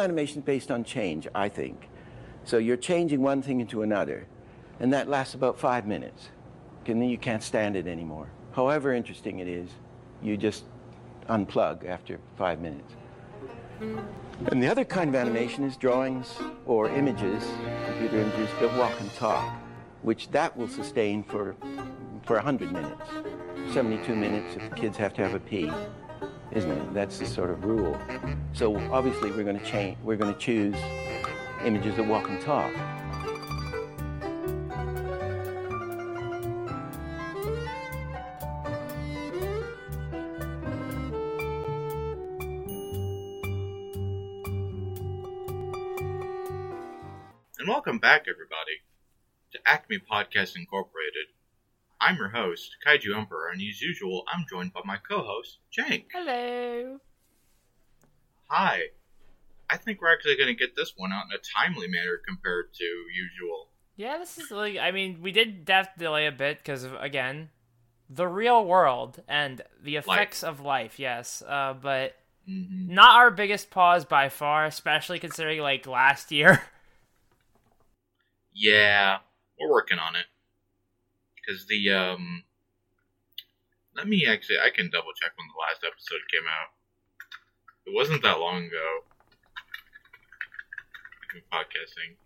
animation is based on change, I think. So you're changing one thing into another, and that lasts about 5 minutes. And then you can't stand it anymore. However interesting it is, you just unplug after 5 minutes. And the other kind of animation is drawings or images, computer images, that walk and talk, which that will sustain for 100 minutes. 72 minutes if the kids have to have a pee, isn't it? That's the sort of rule. So obviously we're going to choose images that walk and talk. And welcome back, everybody, to Acme Podcast Incorporated. I'm your host, Kaiju Emperor, and as usual, I'm joined by my co-host, Jank. Hello. Hi. I think we're actually going to get this one out in a timely manner compared to usual. Yeah, this is like, I mean, we did have to delay a bit because of, again, the real world and the effects of life, yes. But not our biggest pause by far, especially considering, like, last year. Yeah, we're working on it. Because let me actually, I can double check when the last episode came out. It wasn't that long ago. Podcasting.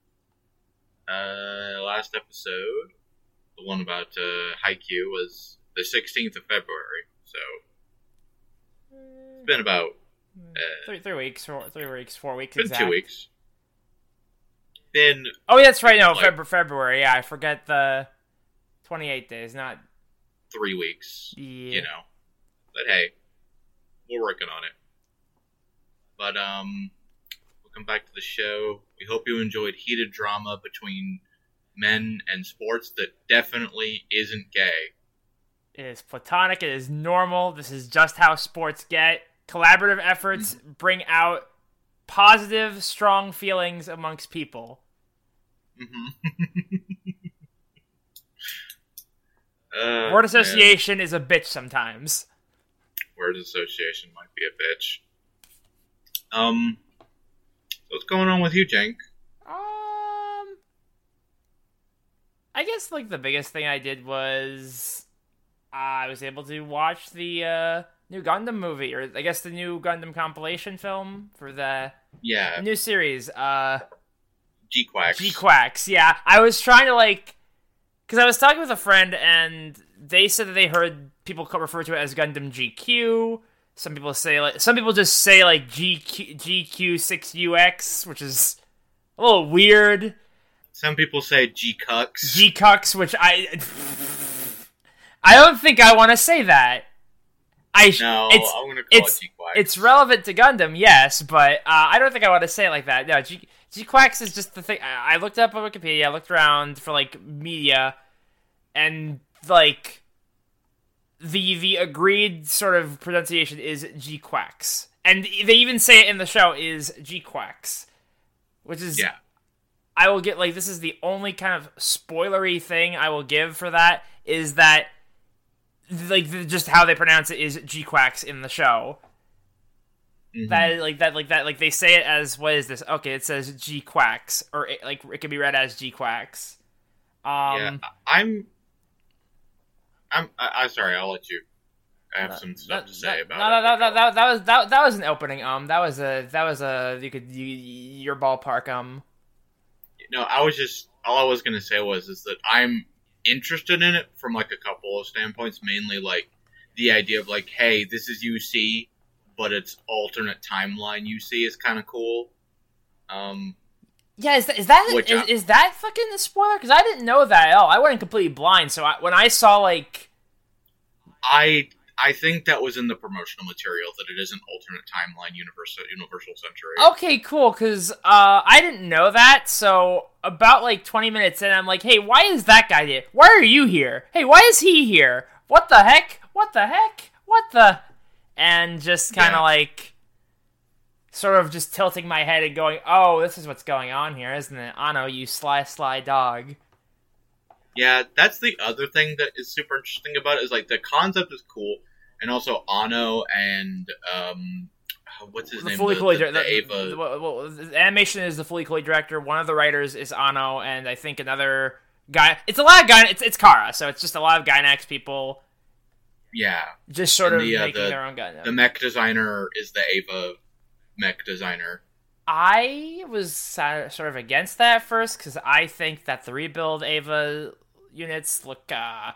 Last episode, the one about Haikyuu, was the 16th of February. So, it's been about 3 weeks, 4 weeks been exact. 2 weeks. Been... Oh, yeah, that's right, no, like, February, yeah, I forget the 28 days, not... 3 weeks, yeah. you know. But hey, we're working on it. But, welcome back to the show. We hope you enjoyed heated drama between men and sports that definitely isn't gay. It is platonic, it is normal, this is just how sports get. Collaborative efforts bring out positive, strong feelings amongst people. Word association is a bitch sometimes. Word association might be a bitch. What's going on with you, Jank? I guess, like, the biggest thing I did was I was able to watch the new Gundam movie, or I guess the new Gundam compilation film for the new series. G-Quacks. G-Quacks, yeah. I was trying to, like, because I was talking with a friend, and they said that they heard people refer to it as Gundam GQ. Some people just say like GQ6UX, which is a little weird. Some people say G-Cucks. G-Cucks, which I don't think I want to say that. I'm going to call it G-Quacks. It's relevant to Gundam, yes, but I don't think I want to say it like that. No, G-Quacks is just the thing. I looked up on Wikipedia, I looked around for, like, media, and, like, the agreed sort of pronunciation is G-Quacks. And they even say it in the show is G-Quacks. Which is... Yeah. I will get, like, this is the only kind of spoilery thing I will give for that, is that, like, just how they pronounce it is G-Quacks in the show. That they say it as, what is this? Okay, it says G-Quacks, or it can be read as G-Quacks. I'm sorry, I'll let you. I have some stuff to say about it. That was an opening. That was a your ballpark. No, all I was gonna say was that I'm interested in it from, like, a couple of standpoints. Mainly, like, the idea of, like, hey, this is UC, but it's alternate timeline UC is kind of cool. Yeah, is that fucking a spoiler? Because I didn't know that at all. I went in completely blind. So when I saw, like, I think that was in the promotional material, that it is an alternate timeline Universal Century. Okay, cool, because I didn't know that, so about, like, 20 minutes in, I'm like, hey, why is that guy here? Why are you here? Hey, why is he here? What the heck? What the heck? What the... And just kind of, like, sort of just tilting my head and going, oh, this is what's going on here, isn't it? Anno, you sly dog. Yeah, that's the other thing that is super interesting about it, is, like, the concept is cool, and also Anno and, what's his The name? Fully Cooley The director. Ava. The animation is the Fully Cooley director. One of the writers is Ano, and I think another guy. It's a lot of guy. It's Kara, so it's just a lot of Gainax people. Yeah. Just sort And of making their own Gundam. The mech designer is the Ava mech designer. I was sort of against that at first because I think that the rebuild Ava units look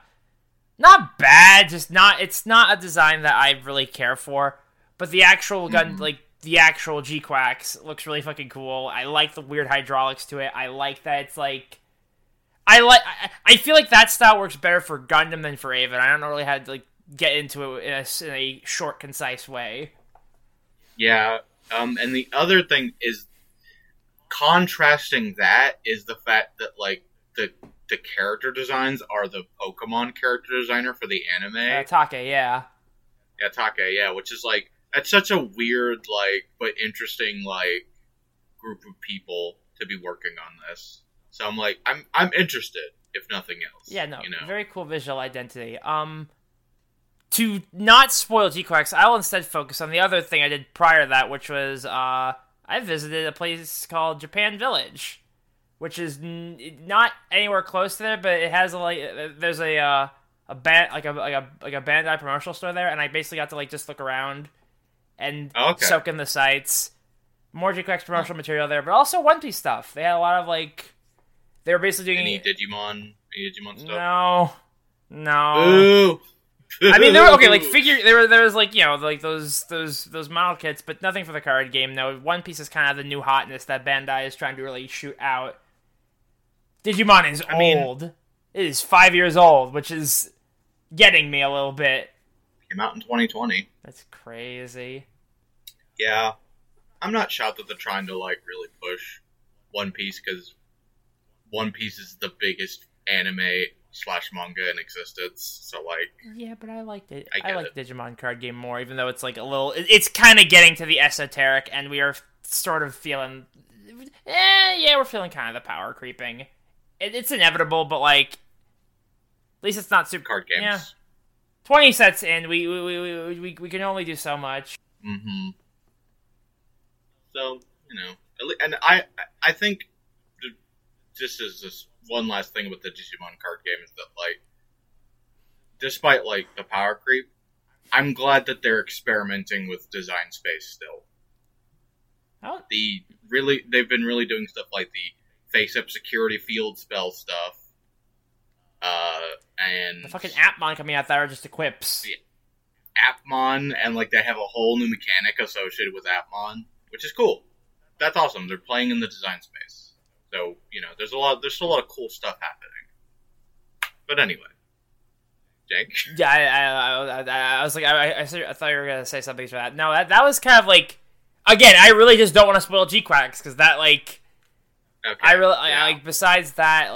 not bad, just not. It's not a design that I really care for. But the actual gun, like the actual G-Quax, looks really fucking cool. I like the weird hydraulics to it. I like that it's like. I feel like that style works better for Gundam than for Ava. I don't know really how to get into it in a short, concise way. Yeah. And the other thing is, contrasting that is the fact that the character designs are the Pokemon character designer for the anime. Take, yeah. Yeah, Take, yeah, which is that's such a weird but interesting group of people to be working on this. So I'm interested, if nothing else. Yeah, no, you know? Very cool visual identity. To not spoil G-Quax, I will instead focus on the other thing I did prior to that, which was, I visited a place called Japan Village, which is not anywhere close to there, but it has there's a Bandai promotional store there, and I basically got to just look around and soak in the sights. More G-Quax promotional material there, but also One Piece stuff. They had a lot of they were basically doing any Digimon stuff. No. Ooh. I mean, there were there was those model kits, but nothing for the card game. No, One Piece is kind of the new hotness that Bandai is trying to really shoot out. Digimon is old. It is 5 years old, which is getting me a little bit. Came out in 2020. That's crazy. Yeah, I'm not shocked that they're trying to really push One Piece because One Piece is the biggest anime/manga in existence. So yeah, but I liked it. I like Digimon card game more, even though it's a little. It's kind of getting to the esoteric, and we are sort of feeling. Yeah, we're feeling kind of the power creeping. It's inevitable, but at least it's not super card games. Yeah, 20 sets in, we can only do so much. Mm-hmm. So and I think just as this one last thing about the Digimon card game is that despite the power creep, I'm glad that they're experimenting with design space still. Oh. They've been really doing stuff like the face-up security field spell stuff. And the fucking Appmon coming out that are just equips. The Appmon, and they have a whole new mechanic associated with Appmon, which is cool. That's awesome. They're playing in the design space. So, there's still a lot of cool stuff happening. But anyway. Jake? Yeah, I was I thought you were going to say something for that. No, that was kind of again, I really just don't want to spoil G-Quax, because that, okay. Besides that,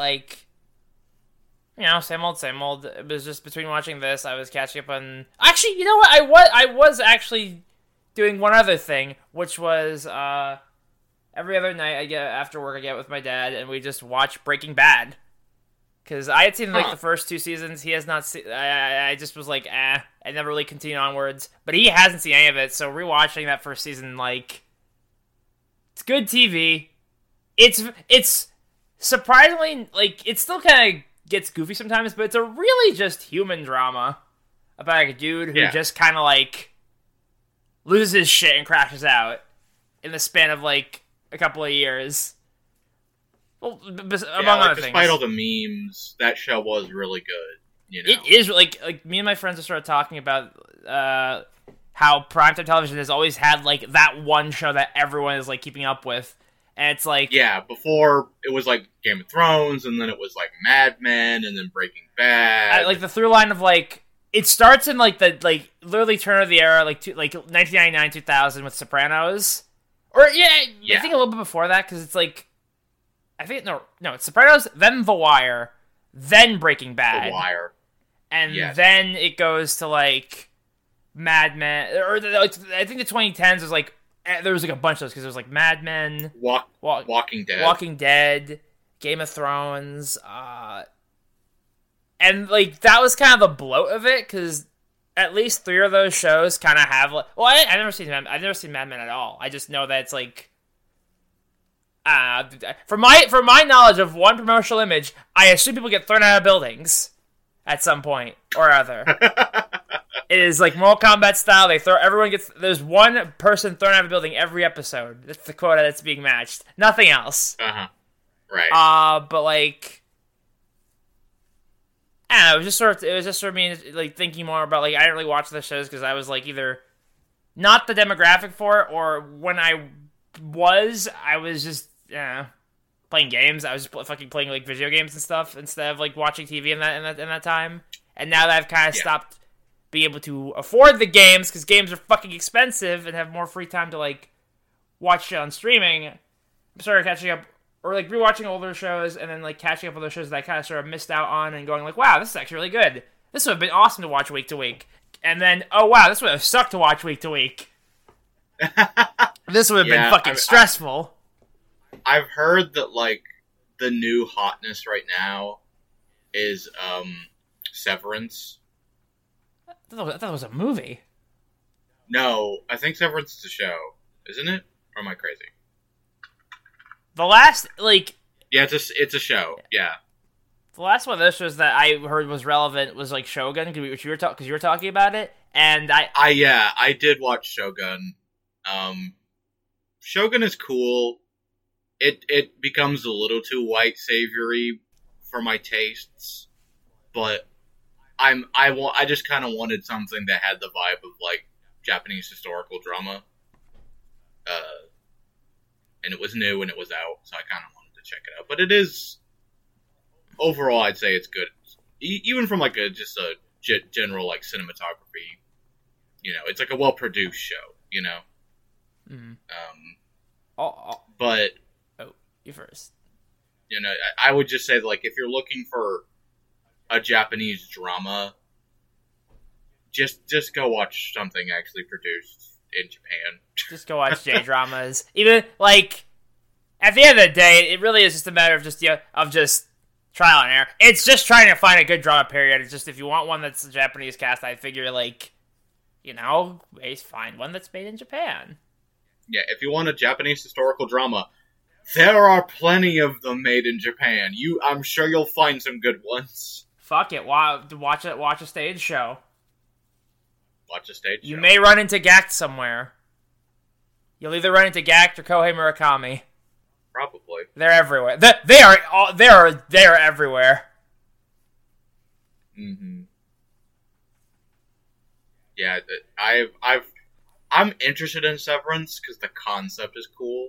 same old. It was just between watching this, I was catching up on... Actually, you know what? I was actually doing one other thing, which was, every other night after work, I get with my dad, and we just watch Breaking Bad. Because I had seen, the first 2 seasons, he has not seen... I just was I never really continued onwards. But he hasn't seen any of it, so rewatching that first season, it's good TV. It's surprisingly, it still kind of gets goofy sometimes, but it's a really just human drama about a dude who just kind of loses his shit and crashes out in the span of a couple of years. Well, among other things. Despite all the memes, that show was really good. It is me and my friends have started talking about how primetime television has always had that one show that everyone is keeping up with. And it's before it was Game of Thrones, and then it was Mad Men, and then Breaking Bad. The through line of it starts in the literally turn of the era, 1999, 2000 with Sopranos, or I think a little bit before that, because it's I think no, it's Sopranos, then The Wire, then Breaking Bad, The Wire, and then it goes to Mad Men, or I think the 2010s was there was a bunch of those, because there was Mad Men, Walking Dead, Game of Thrones, and that was kind of the bloat of it, because at least 3 of those shows kind of have like. Well, I've never seen Mad Men at all. I just know that it's like. From my knowledge of one promotional image, I assume people get thrown out of buildings at some point or other. It is like Mortal Kombat style. There's one person thrown out of a building every episode. That's the quota that's being matched. Nothing else. Right. But like, I don't know, it was just sort of me like thinking more about like I didn't really watch the shows because I was like either not the demographic for it, or when I was just playing games. I was fucking playing like video games and stuff instead of like watching TV in that time. And now that I've kind of stopped being able to afford the games because games are fucking expensive and have more free time to like watch it on streaming, I'm sort of catching up or like rewatching older shows and then like catching up with those shows that I kind of sort of missed out on and going like, wow, this is actually really good. This would have been awesome to watch week to week. And then, oh wow, this would have sucked to watch week to week. This would have been fucking stressful. I've heard that like the new hotness right now is Severance. I thought it was a movie. No, I think Severance is a show, isn't it? Or am I crazy? The last like it's a show. Yeah. The last one of those shows that I heard was relevant was like Shogun, because you were talking about it, and I did watch Shogun. Shogun is cool. It becomes a little too white savoury for my tastes, but I just kind of wanted something that had the vibe of like Japanese historical drama, and it was new and it was out, so I kind of wanted to check it out. But it is overall, I'd say it's good, even from like a general like cinematography. You know, it's like a well produced show. You know, but. You first. You know, I would just say, like, if you're looking for a Japanese drama, just go watch something actually produced in Japan. Just go watch J-dramas. Even, like, at the end of the day, it really is just a matter of just trial and error. It's just trying to find a good drama period. It's just, if you want one that's a Japanese cast, I figure, like, you know, find one that's made in Japan. Yeah, if you want a Japanese historical drama, there are plenty of them made in Japan. I'm sure you'll find some good ones. Fuck it, watch a stage show. Watch a stage show. You may run into Gakt somewhere. You'll either run into Gakt or Kohei Murakami. Probably. They're everywhere. They are everywhere. Mm-hmm. Yeah, I'm interested in Severance because the concept is cool.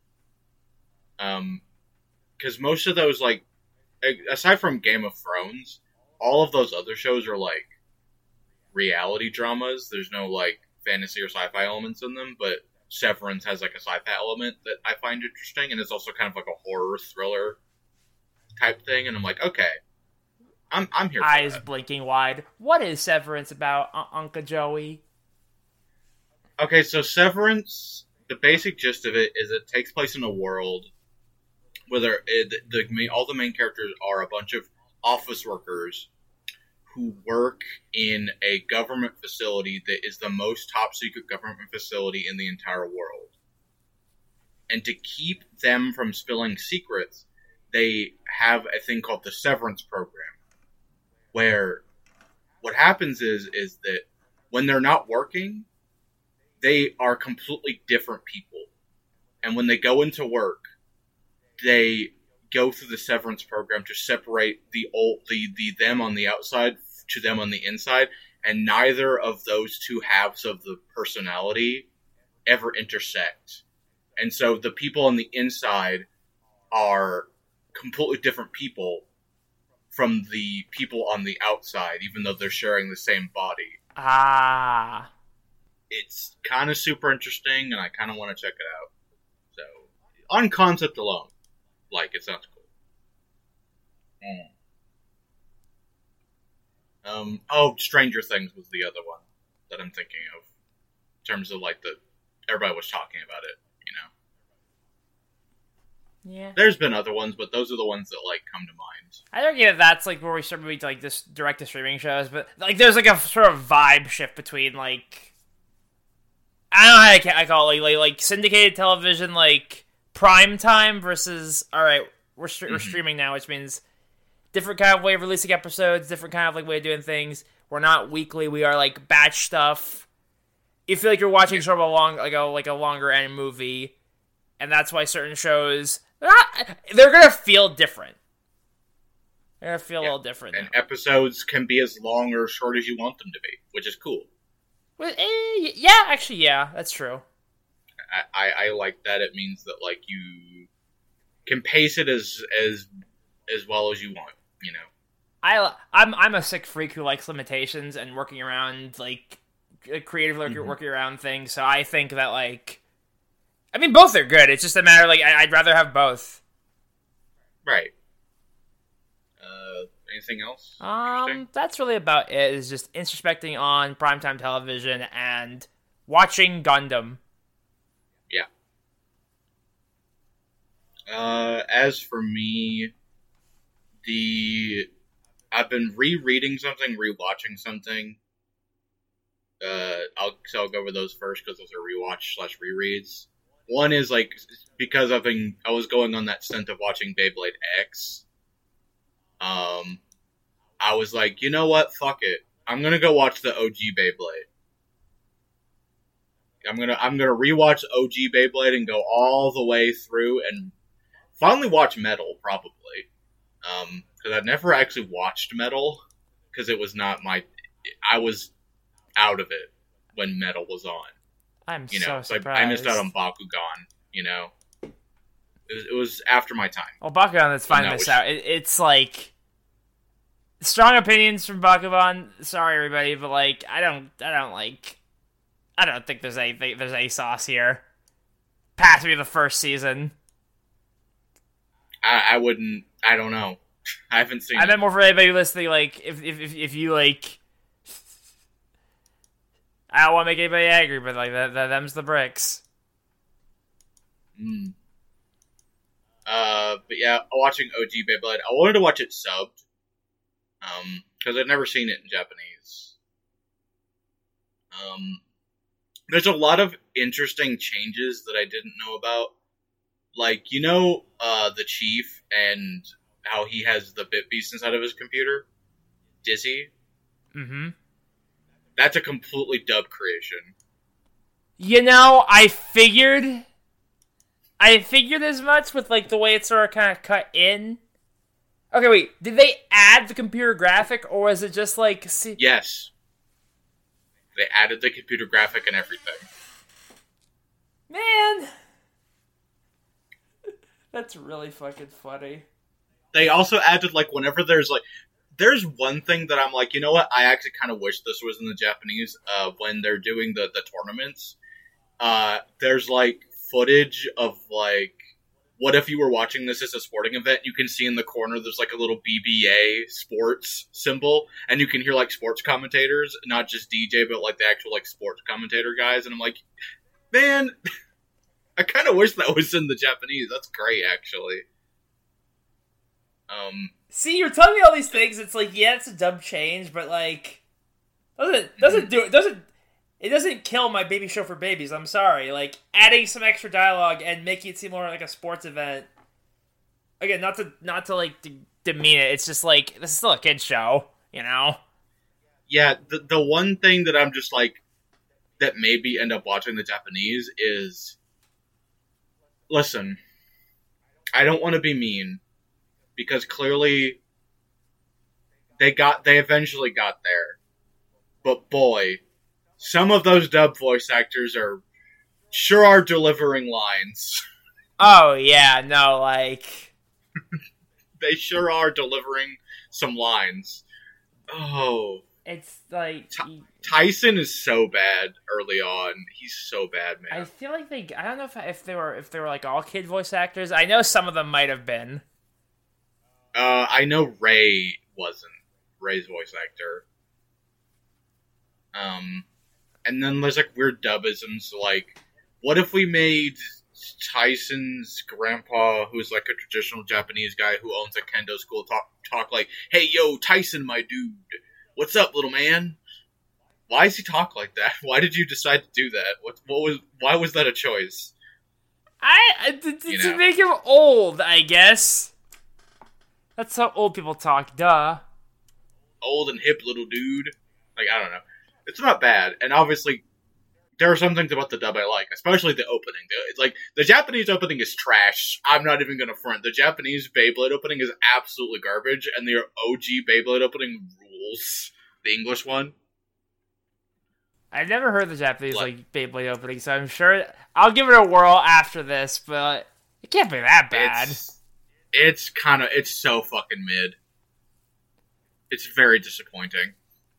Because most of those, like, aside from Game of Thrones, all of those other shows are like reality dramas. There's no like fantasy or sci-fi elements in them, but Severance has like a sci-fi element that I find interesting, and it's also kind of like a horror thriller type thing. And I'm like, okay, I'm here. Eyes blinking wide. What is Severance about, Uncle Joey? Okay, so Severance, the basic gist of it is it takes place in a world where all the main characters are a bunch of office workers who work in a government facility that is the most top secret government facility in the entire world. And to keep them from spilling secrets, they have a thing called the Severance Program, where what happens is that when they're not working, they are completely different people. And when they go into work, they go through the Severance Program to separate the them on the outside to them on the inside, and neither of those two halves of the personality ever intersect. And so the people on the inside are completely different people from the people on the outside, even though they're sharing the same body. Ah. It's kind of super interesting, and I kind of want to check it out. So, on concept alone, like, it sounds cool. Stranger Things was the other one that I'm thinking of. In terms of, like, everybody was talking about it, Yeah. There's been other ones, but those are the ones that like come to mind. I argue that that's like where we start moving to like this direct to streaming shows, but like there's like a sort of vibe shift between like I don't know how I call it like syndicated television, like prime time versus all right, we're streaming now, which means different kind of way of releasing episodes, different kind of like way of doing things. We're not weekly, we are like batch stuff. You feel like you're watching sort of a longer end movie, and that's why certain shows they're gonna feel different. They're gonna feel a little different. And episodes can be as long or short as you want them to be, which is cool. Well, yeah, actually, yeah, that's true. I like that. It means that like you can pace it as well as you want. You know, I'm a sick freak who likes limitations and working around like creatively working around things. So I think that like, I mean, both are good. It's just a matter like I'd rather have both. Right. Anything else? That's really about it. Is just introspecting on primetime television and watching Gundam. Yeah. As for me, I've been rereading something, rewatching something. I'll go over those first because those are rewatch / rereads. One is like because I was going on that stint of watching Beyblade X. I was like, you know what? Fuck it. I'm gonna go watch the OG Beyblade. I'm gonna rewatch OG Beyblade and go all the way through and finally watch Metal, probably. Because I'd never actually watched Metal because it was not I was out of it when Metal was on. I'm so surprised. I missed out on Bakugan. You know, it was after my time. Well, Bakugan, that's fine to miss out. It's like strong opinions from Bakugan. Sorry, everybody, but like I don't think there's any sauce here. Past me the first season. I wouldn't. I don't know. I haven't seen. I meant more for anybody listening. Like, if you like, I don't want to make anybody angry, but like them's the bricks. But yeah, watching OG Beyblade. I wanted to watch it subbed. Because I'd never seen it in Japanese. There's a lot of interesting changes that I didn't know about. Like, you know, the Chief and how he has the Bit Beast inside of his computer? Dizzy? Mm-hmm. That's a completely dub creation. You know, I figured as much with, like, the way it's sort of kind of cut in. Okay, wait, did they add the computer graphic, or was it just, like... Yes. They added the computer graphic and everything. Man! That's really fucking funny. They also added, like, whenever there's one thing that I'm like, you know what, I actually kind of wish this was in the Japanese, when they're doing the tournaments. There's, like, footage of, like, what if you were watching this as a sporting event? You can see in the corner there's like a little BBA sports symbol, and you can hear like sports commentators, not just DJ, but like the actual like sports commentator guys. And I'm like, man, I kind of wish that was in the Japanese. That's great, actually. See, you're telling me all these things. It's like, yeah, it's a dumb change, but like, it doesn't kill my baby show for babies. I'm sorry. Like, adding some extra dialogue and making it seem more like a sports event. Again, not to like demean it. It's just like, this is still a kid's show, you know? Yeah, the one thing that I'm just like, that maybe end up watching the Japanese is, listen, I don't want to be mean, because clearly they eventually got there. But boy, some of those dub voice actors sure are delivering lines. Oh, yeah, no, like... They sure are delivering some lines. Oh. It's like... Tyson is so bad early on. He's so bad, man. I feel like I don't know if they were like all kid voice actors. I know some of them might have been. I know Ray wasn't. Ray's voice actor. And then there's like weird dubisms like, what if we made Tyson's grandpa, who's like a traditional Japanese guy who owns a kendo school, talk like, "Hey, yo, Tyson, my dude, what's up, little man?" Why does he talk like that? Why did you decide to do that? Why was that a choice? To make him old, I guess. That's how old people talk, duh. Old and hip little dude. Like, I don't know. It's not bad, and obviously, there are some things about the dub I like, especially the opening. It's like, the Japanese opening is trash. I'm not even gonna front. The Japanese Beyblade opening is absolutely garbage, and the OG Beyblade opening rules. The English one. I've never heard the Japanese Beyblade opening, so I'm sure I'll give it a whirl after this, but it can't be that bad. It's so fucking mid. It's very disappointing.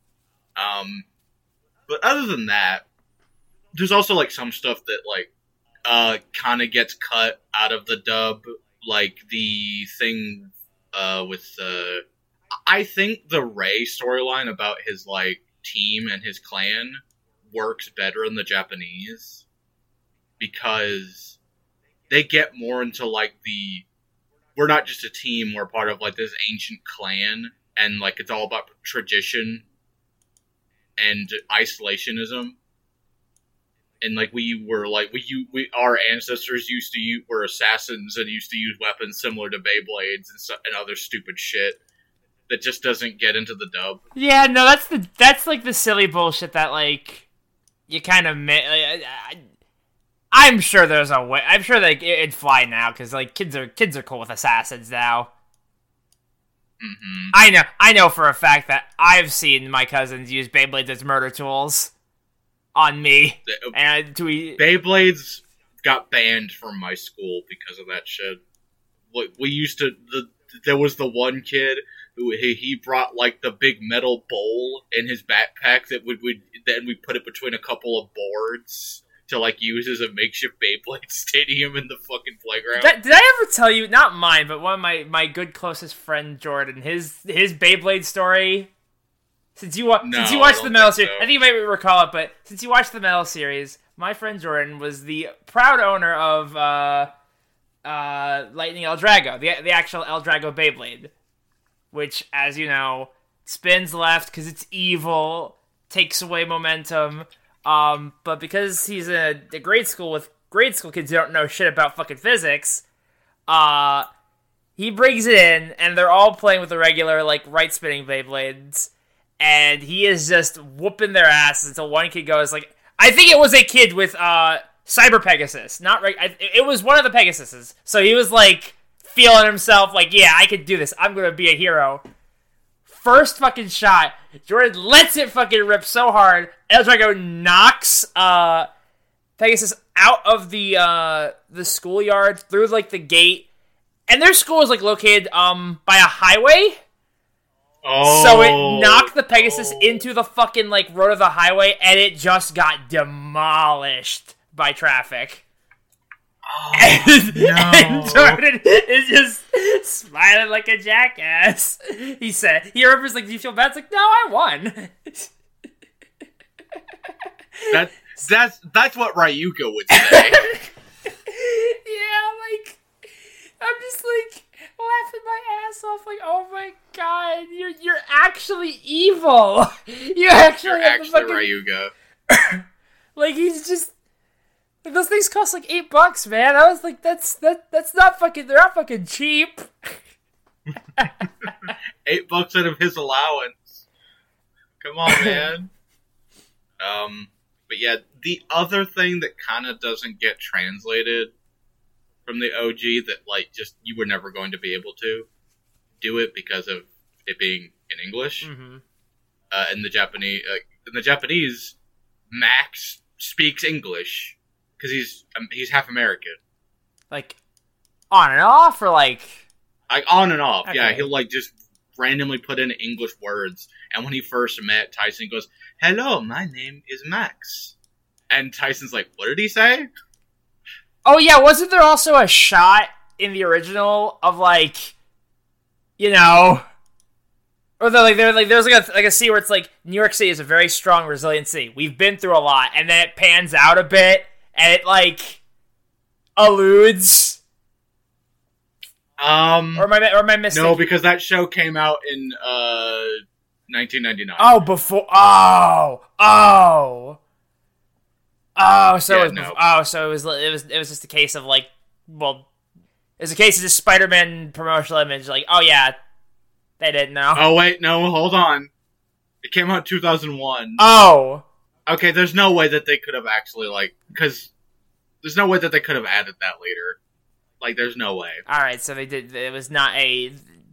But other than that, there's also like some stuff that kind of gets cut out of the dub, like the thing with I think the Ray storyline about his like team and his clan works better in the Japanese because they get more into like we're not just a team, we're part of like this ancient clan, and like it's all about tradition and isolationism. And like our ancestors were assassins and used to use weapons similar to Beyblades and other stupid shit that just doesn't get into the dub. Yeah, no, that's like the silly bullshit that like you kind of I'm sure there's a way. I'm sure that it'd fly now because like kids are cool with assassins now. Mm-hmm. I know for a fact that I've seen my cousins use Beyblades as murder tools on me. Beyblades got banned from my school because of that shit. We used to. There was the one kid who he brought like the big metal bowl in his backpack that then we put it between a couple of boards to like use as a makeshift Beyblade stadium in the fucking playground. Did I ever tell you, not mine, but one of my good closest friend Jordan, his Beyblade story? Since you watched the Metal series, I think you might recall it, but since you watched the Metal series, my friend Jordan was the proud owner of Lightning El Drago, the actual El Drago Beyblade, which, as you know, spins left because it's evil, takes away momentum. But because he's in a grade school with grade school kids who don't know shit about fucking physics, he brings it in, and they're all playing with the regular, like, right-spinning Beyblades, and he is just whooping their asses until one kid goes, like, I think it was a kid with, Cyber Pegasus, not right. It was one of the Pegasuses, so he was, like, feeling himself, like, yeah, I could do this, I'm gonna be a hero. First fucking shot, Jordan lets it fucking rip so hard, El Drago knocks Pegasus out of the schoolyard through like the gate, and their school is like located by a highway. Oh. So it knocked the Pegasus into the fucking like road of the highway, and it just got demolished by traffic. Oh, and Jordan is just smiling like a jackass. He remembers like, do you feel bad? It's like, no, I won. That's what Ryuga would say. Yeah, like, I'm just like laughing my ass off, like, oh my god, you're actually evil. You're actually Ryuga. Like, he's just. Those things cost like $8, man. I was like, that's not fucking. They're not fucking cheap. $8 out of his allowance. Come on, man. But yeah, the other thing that kind of doesn't get translated from the OG that like just you were never going to be able to do it because of it being in English. Mm-hmm. In the Japanese, Max speaks English. Because he's half American. Like, on and off, or like on and off, okay. Yeah. He'll, like, just randomly put in English words. And when he first met Tyson, he goes, hello, my name is Max. And Tyson's like, what did he say? Oh, yeah, wasn't there also a shot in the original of, like, you know... Or there's like a scene where it's like, New York City is a very strong, resilient city. We've been through a lot. And then it pans out a bit... And it, like, alludes? Or am I missing? No, because that show came out in 1999. Oh, before. Oh. So it was just a case of like, well, it was a case of just Spider-Man promotional image. Like, oh yeah, they didn't know. Oh wait, no, hold on. It came out in 2001. Oh. Okay, there's no way that they could have actually because there's no way that they could have added that later. Like, there's no way. All right, so they did. It was not a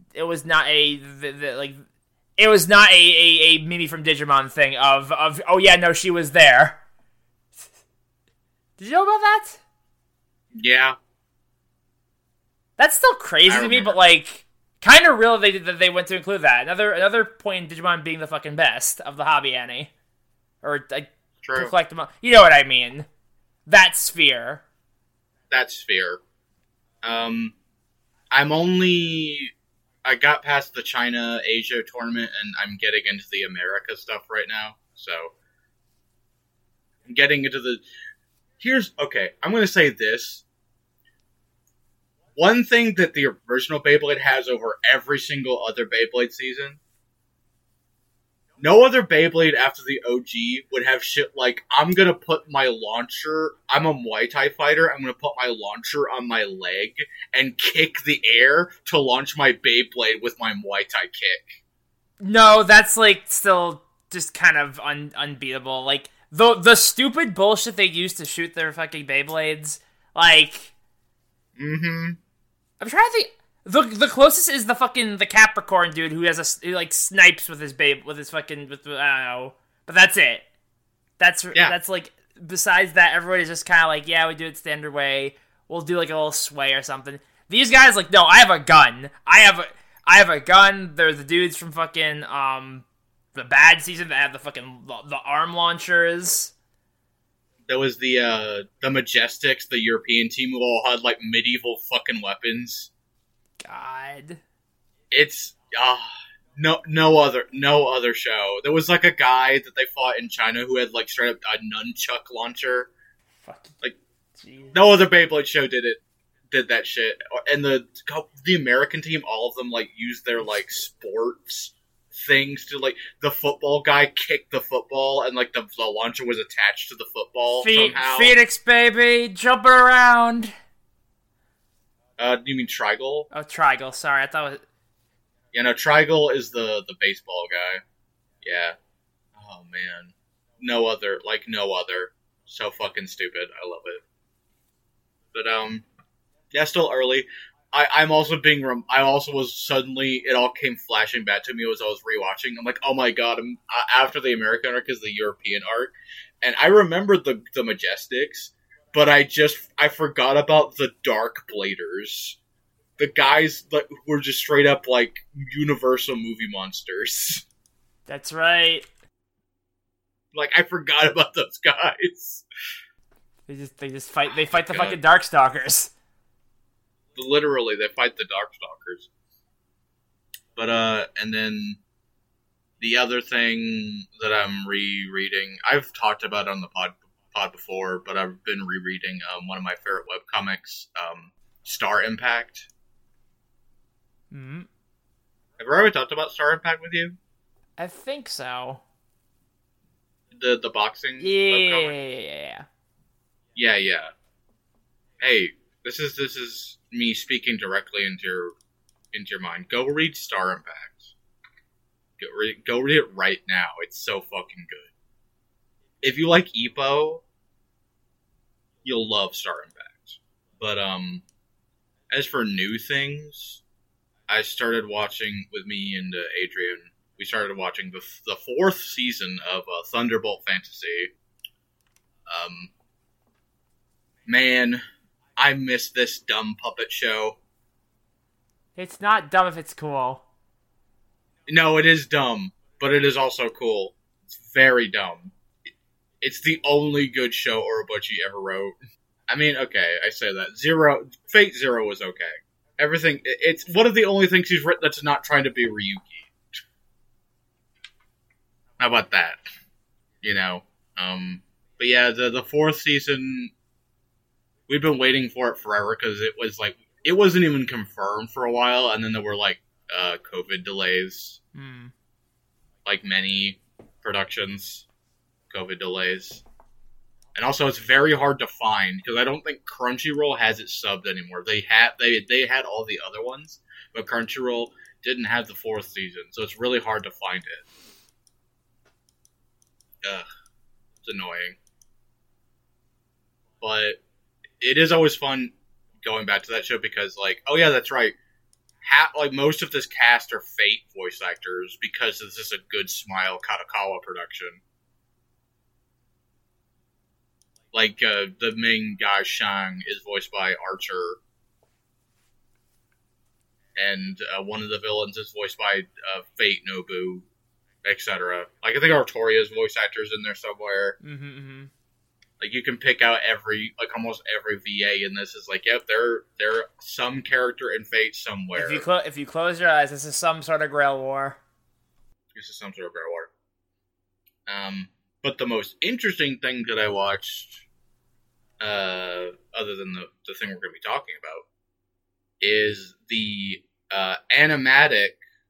Mimi from Digimon thing of oh yeah, no, she was there. Did you know about that? Yeah. That's still crazy to me, but like kind of real that they went to include that. Another point in Digimon being the fucking best of the hobby Annie. Or like True. collect them. You know what I mean. That sphere. I got past the China Asia tournament and I'm getting into the America stuff right now. So I'm getting into I'm going to say this. One thing that the original Beyblade has over every single other Beyblade season, no other Beyblade after the OG would have shit like, I'm a Muay Thai fighter, I'm gonna put my launcher on my leg and kick the air to launch my Beyblade with my Muay Thai kick. No, that's like still just kind of unbeatable. Like, the stupid bullshit they used to shoot their fucking Beyblades, like... Mm-hmm. I'm trying to think... The closest is the Capricorn dude who who like snipes with his I don't know, but that's it. That's like, besides that, everybody's just kind of like, yeah, we do it standard way. We'll do like a little sway or something. These guys like, no, I have a gun. I have a gun. They're the dudes from fucking the bad season that have the arm launchers. There was the Majestics, the European team who all had like medieval fucking weapons. God, it's no other show. There was like a guy that they fought in China who had like straight up a nunchuck launcher. Like, geez. No other Beyblade show did that shit. And the American team, all of them like used their like sports things to, like, the football guy kicked the football and like the launcher was attached to the football somehow. Phoenix, baby, jumping around. You mean Trigal? Oh, Trigal. Sorry, I thought it was... Yeah, no, Trigal is the baseball guy. Yeah. Oh, man. No other. So fucking stupid. I love it. But, yeah, still early. I also was suddenly, it all came flashing back to me as I was rewatching. I'm like, oh my god, after the American arc is the European arc. And I remembered the Majestics, but I forgot about the Dark Bladers. The guys that were just straight up, like, Universal movie monsters. That's right. Like, I forgot about those guys. They fight the fucking Darkstalkers. Literally, they fight the Darkstalkers. But, and then the other thing that I'm rereading, I've talked about on the pod before, but I've been rereading one of my favorite webcomics, Star Impact. Mm-hmm. Have I ever talked about Star Impact with you? I think so. The boxing webcomic? Yeah. Hey, this is me speaking directly into your mind. Go read Star Impact. Go read it right now. It's so fucking good. If you like Ippo, you'll love Star Impact. But as for new things, I started watching with me and Adrian. We started watching the fourth season of Thunderbolt Fantasy. Man, I miss this dumb puppet show. It's not dumb if it's cool. No, it is dumb, but it is also cool. It's very dumb. It's the only good show Orobuchi ever wrote. I mean, okay, I say that. Fate Zero was okay. Everything, it's one of the only things he's written that's not trying to be Ryuki. How about that? You know? But yeah, the fourth season, we've been waiting for it forever because it was like it wasn't even confirmed for a while, and then there were like COVID delays, like many productions, COVID delays, and also it's very hard to find because I don't think Crunchyroll has it subbed anymore. They had all the other ones, but Crunchyroll didn't have the 4th season, so it's really hard to find it. Ugh, it's annoying. But it is always fun going back to that show because, like, oh yeah, that's right. Like, most of this cast are Fate voice actors because this is a Good Smile Kadokawa production. Like, the main guy, Shang, is voiced by Archer. And one of the villains is voiced by Fate Nobu, etc. Like, I think Artoria's voice actor's in there somewhere. Like, you can pick out almost every VA in this is like, yep, they're some character in Fate somewhere. If you close your eyes, this is some sort of Grail War. This is some sort of Grail War. But the most interesting thing that I watched, other than the thing we're going to be talking about, is the animatic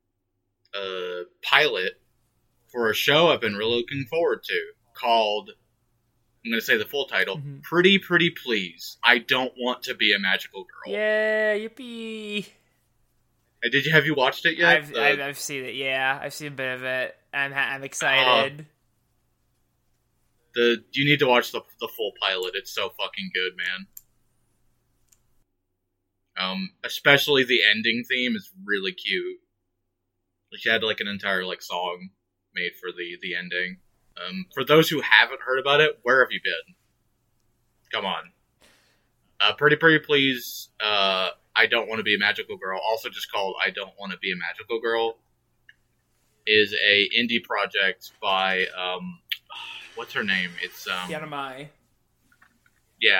pilot for a show I've been really looking forward to called, I'm going to say the full title, Pretty Pretty Please, I Don't Want to Be a Magical Girl. Yeah, yippee. Have you watched it yet? I've seen it, yeah. I've seen a bit of it. I'm excited. You need to watch the full pilot. It's so fucking good, man. Especially the ending theme is really cute. She had like an entire like song made for the ending. For those who haven't heard about it, where have you been? Come on. Pretty Pretty Please, I Don't Want to Be a Magical Girl, also just called I Don't Want to Be a Magical Girl, is a indie project by, what's her name? It's, Yanamai. Yeah.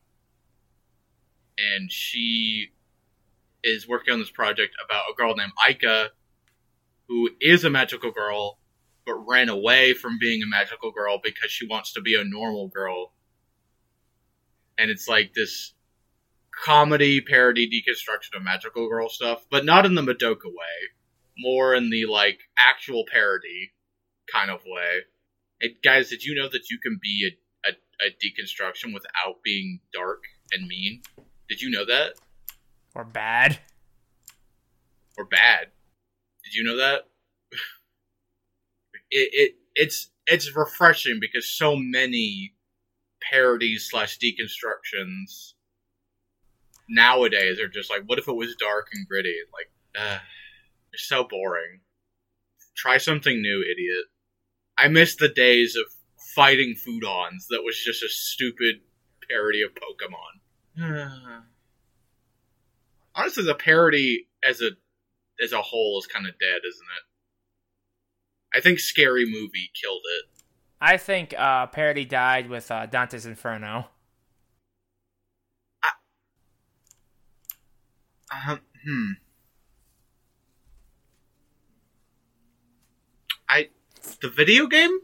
And she is working on this project about a girl named Aika, who is a magical girl, but ran away from being a magical girl because she wants to be a normal girl. And it's like this comedy, parody, deconstruction of magical girl stuff, but not in the Madoka way. More in the, like, actual parody kind of way. And guys, did you know that you can be a deconstruction without being dark and mean? Did you know that? Or bad. Or bad. Did you know that? It's refreshing because so many parodies / deconstructions nowadays are just like, what if it was dark and gritty? Like, they're so boring. Try something new, idiot. I miss the days of fighting Foodons that was just a stupid parody of Pokemon. Honestly, the parody as a whole is kind of dead, isn't it? I think Scary Movie killed it. I think parody died with Dante's Inferno. The video game?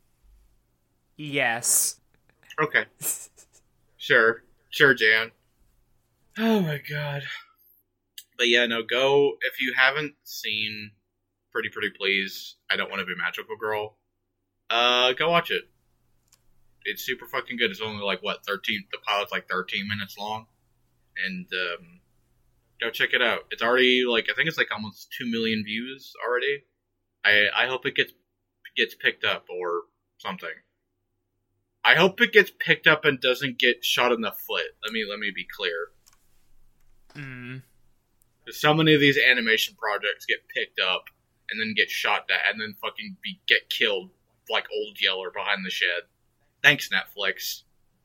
Yes. Okay. Sure, Jan. Oh my god. But yeah, no, go, if you haven't seen Pretty Pretty Please, I Don't Want to Be a Magical Girl, go watch it. It's super fucking good. It's only like, the pilot's like 13 minutes long. And, go check it out. It's already, like, I think it's like almost 2 million views already. I hope it gets picked up or something. I hope it gets picked up and doesn't get shot in the foot. Let me be clear. Because so many of these animation projects get picked up and then get shot at and then fucking get killed like Old Yeller behind the shed. Thanks, Netflix.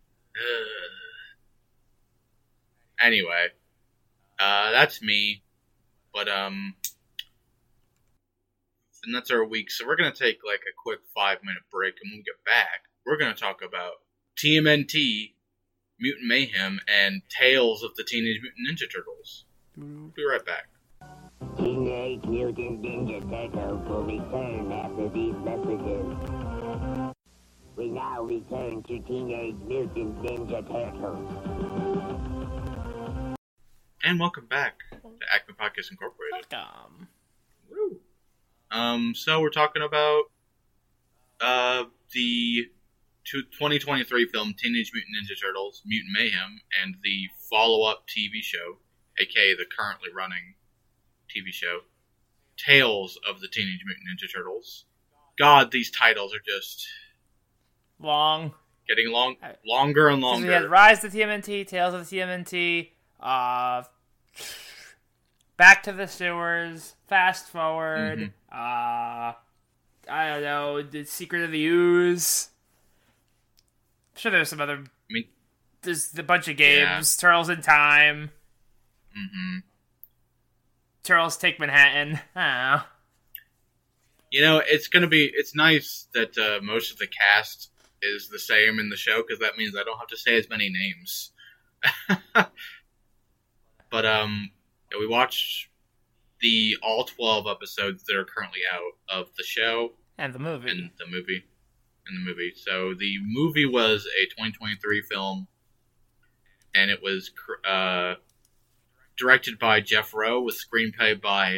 Anyway, that's me. But and that's our week. So we're gonna take like a quick 5-minute break, and when we get back, we're gonna talk about TMNT, Mutant Mayhem, and Tales of the Teenage Mutant Ninja Turtles. We'll be right back. Teenage Mutant Ninja Turtles will return after these messages. We now return to Teenage Mutant Ninja Turtles. And welcome back to Acme Podcast Incorporated. Welcome. Woo. So we're talking about the 2023 film Teenage Mutant Ninja Turtles: Mutant Mayhem, and the follow-up TV show, aka the currently running TV show, Tales of the Teenage Mutant Ninja Turtles. God, these titles are just Long. getting longer and So we had longer. Rise of the TMNT, Tales of the TMNT, Back to the Sewers, Fast Forward, I don't know, The Secret of the Ooze. I'm sure there's some other. I mean, There's a bunch of games. Turtles in Time. mm-hmm. Turtles Take Manhattan. I don't know. You know, it's nice that most of the cast is the same in the show, because that means I don't have to say as many names. But yeah, we watched all 12 episodes that are currently out of the show And the movie. and the movie. So the movie was a 2023 film, and it was directed by Jeff Rowe, with screenplay by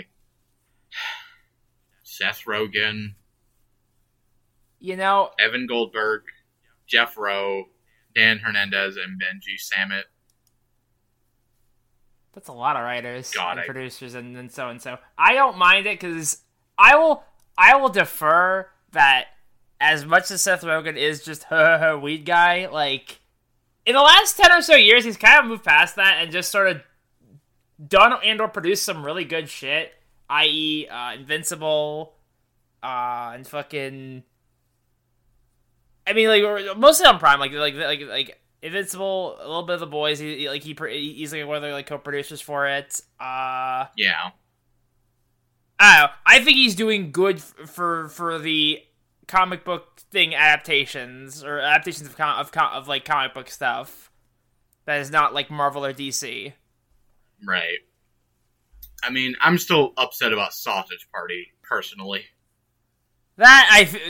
Seth Rogen, You know, Evan Goldberg, Jeff Rowe, Dan Hernandez, and Benji Samit. that's a lot of writers God, and producers and so and so. I don't mind it because I will defer that as much as Seth Rogen is just weed guy. Like in the last 10 or so years, he's kind of moved past that and just sort of done and or produced some really good shit, i.e., Invincible, and fucking. I mean, like mostly on Prime, like Invincible, a little bit of The Boys. He's like one of the like co-producers for it. Yeah. I don't know. I think he's doing good for the comic book thing adaptations or adaptations of like comic book stuff that is not like Marvel or DC. Right. I mean, I'm still upset about Sausage Party, personally. That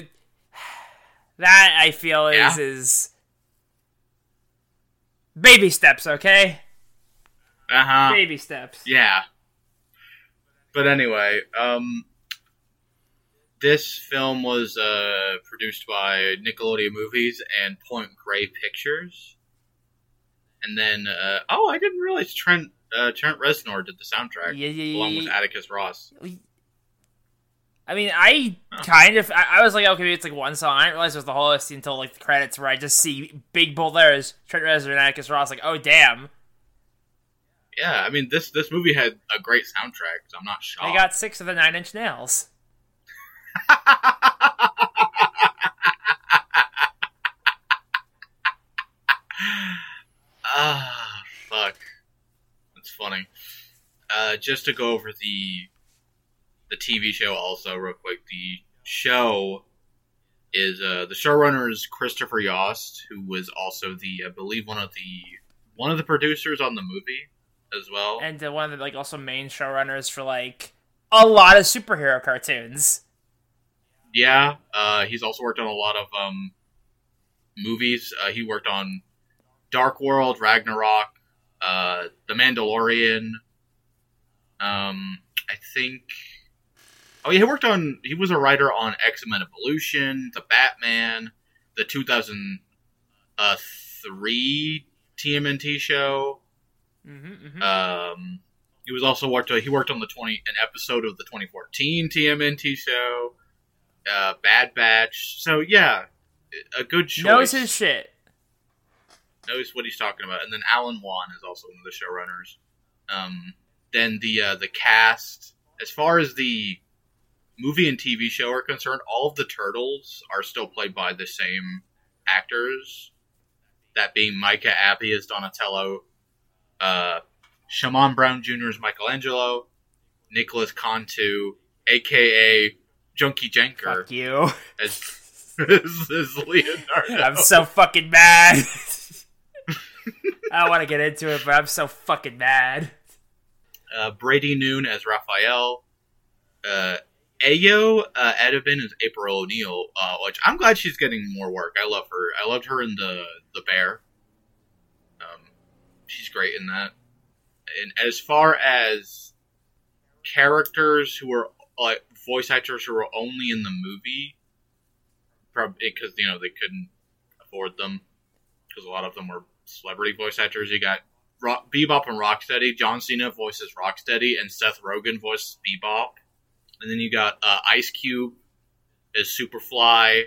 I feel is baby steps, okay? Uh-huh. Baby steps. Yeah. But anyway, this film was produced by Nickelodeon Movies and Point Grey Pictures. And then, I didn't realize Trent Reznor did the soundtrack, along with Atticus Ross. I mean, I was like, okay, maybe it's like one song. I didn't realize it was the whole list until like the credits, where I just see big bold letters, Trent Reznor and Atticus Ross. Like, oh damn! Yeah, I mean, this movie had a great soundtrack, so I'm not shocked. They got 6 of the 9 Inch Nails. Fuck. That's funny. Just to go over the TV show also real quick. The show is the showrunner is Christopher Yost, who was also I believe one of the producers on the movie as well. And one of the like also main showrunners for like a lot of superhero cartoons. Yeah, he's also worked on a lot of movies. He worked on Dark World, Ragnarok, The Mandalorian. I think. Oh yeah, he was a writer on X-Men Evolution, The Batman, the 2003 TMNT show. He was also worked on an episode of the 2014 TMNT show, Bad Batch. So yeah, a good choice. Knows his shit. Knows what he's talking about. And then Alan Wan is also one of the showrunners. Then the cast, as far as the movie and TV show are concerned, all of the Turtles are still played by the same actors. That being Micah Abbey as Donatello, Shaman Brown Jr. as Michelangelo, Nicholas Cantu, a.k.a. Junkie Jenker, Fuck you. as Leonardo. I'm so fucking mad. I don't want to get into it, but I'm so fucking mad. Brady Noon as Raphael, Ayo Edibin is April O'Neil, which I'm glad she's getting more work. I love her. I loved her in the Bear. She's great in that. And as far as characters who are like voice actors who are only in the movie, probably because they couldn't afford them, because a lot of them were celebrity voice actors. You got Bebop and Rocksteady. John Cena voices Rocksteady, and Seth Rogen voices Bebop. And then you got Ice Cube as Superfly,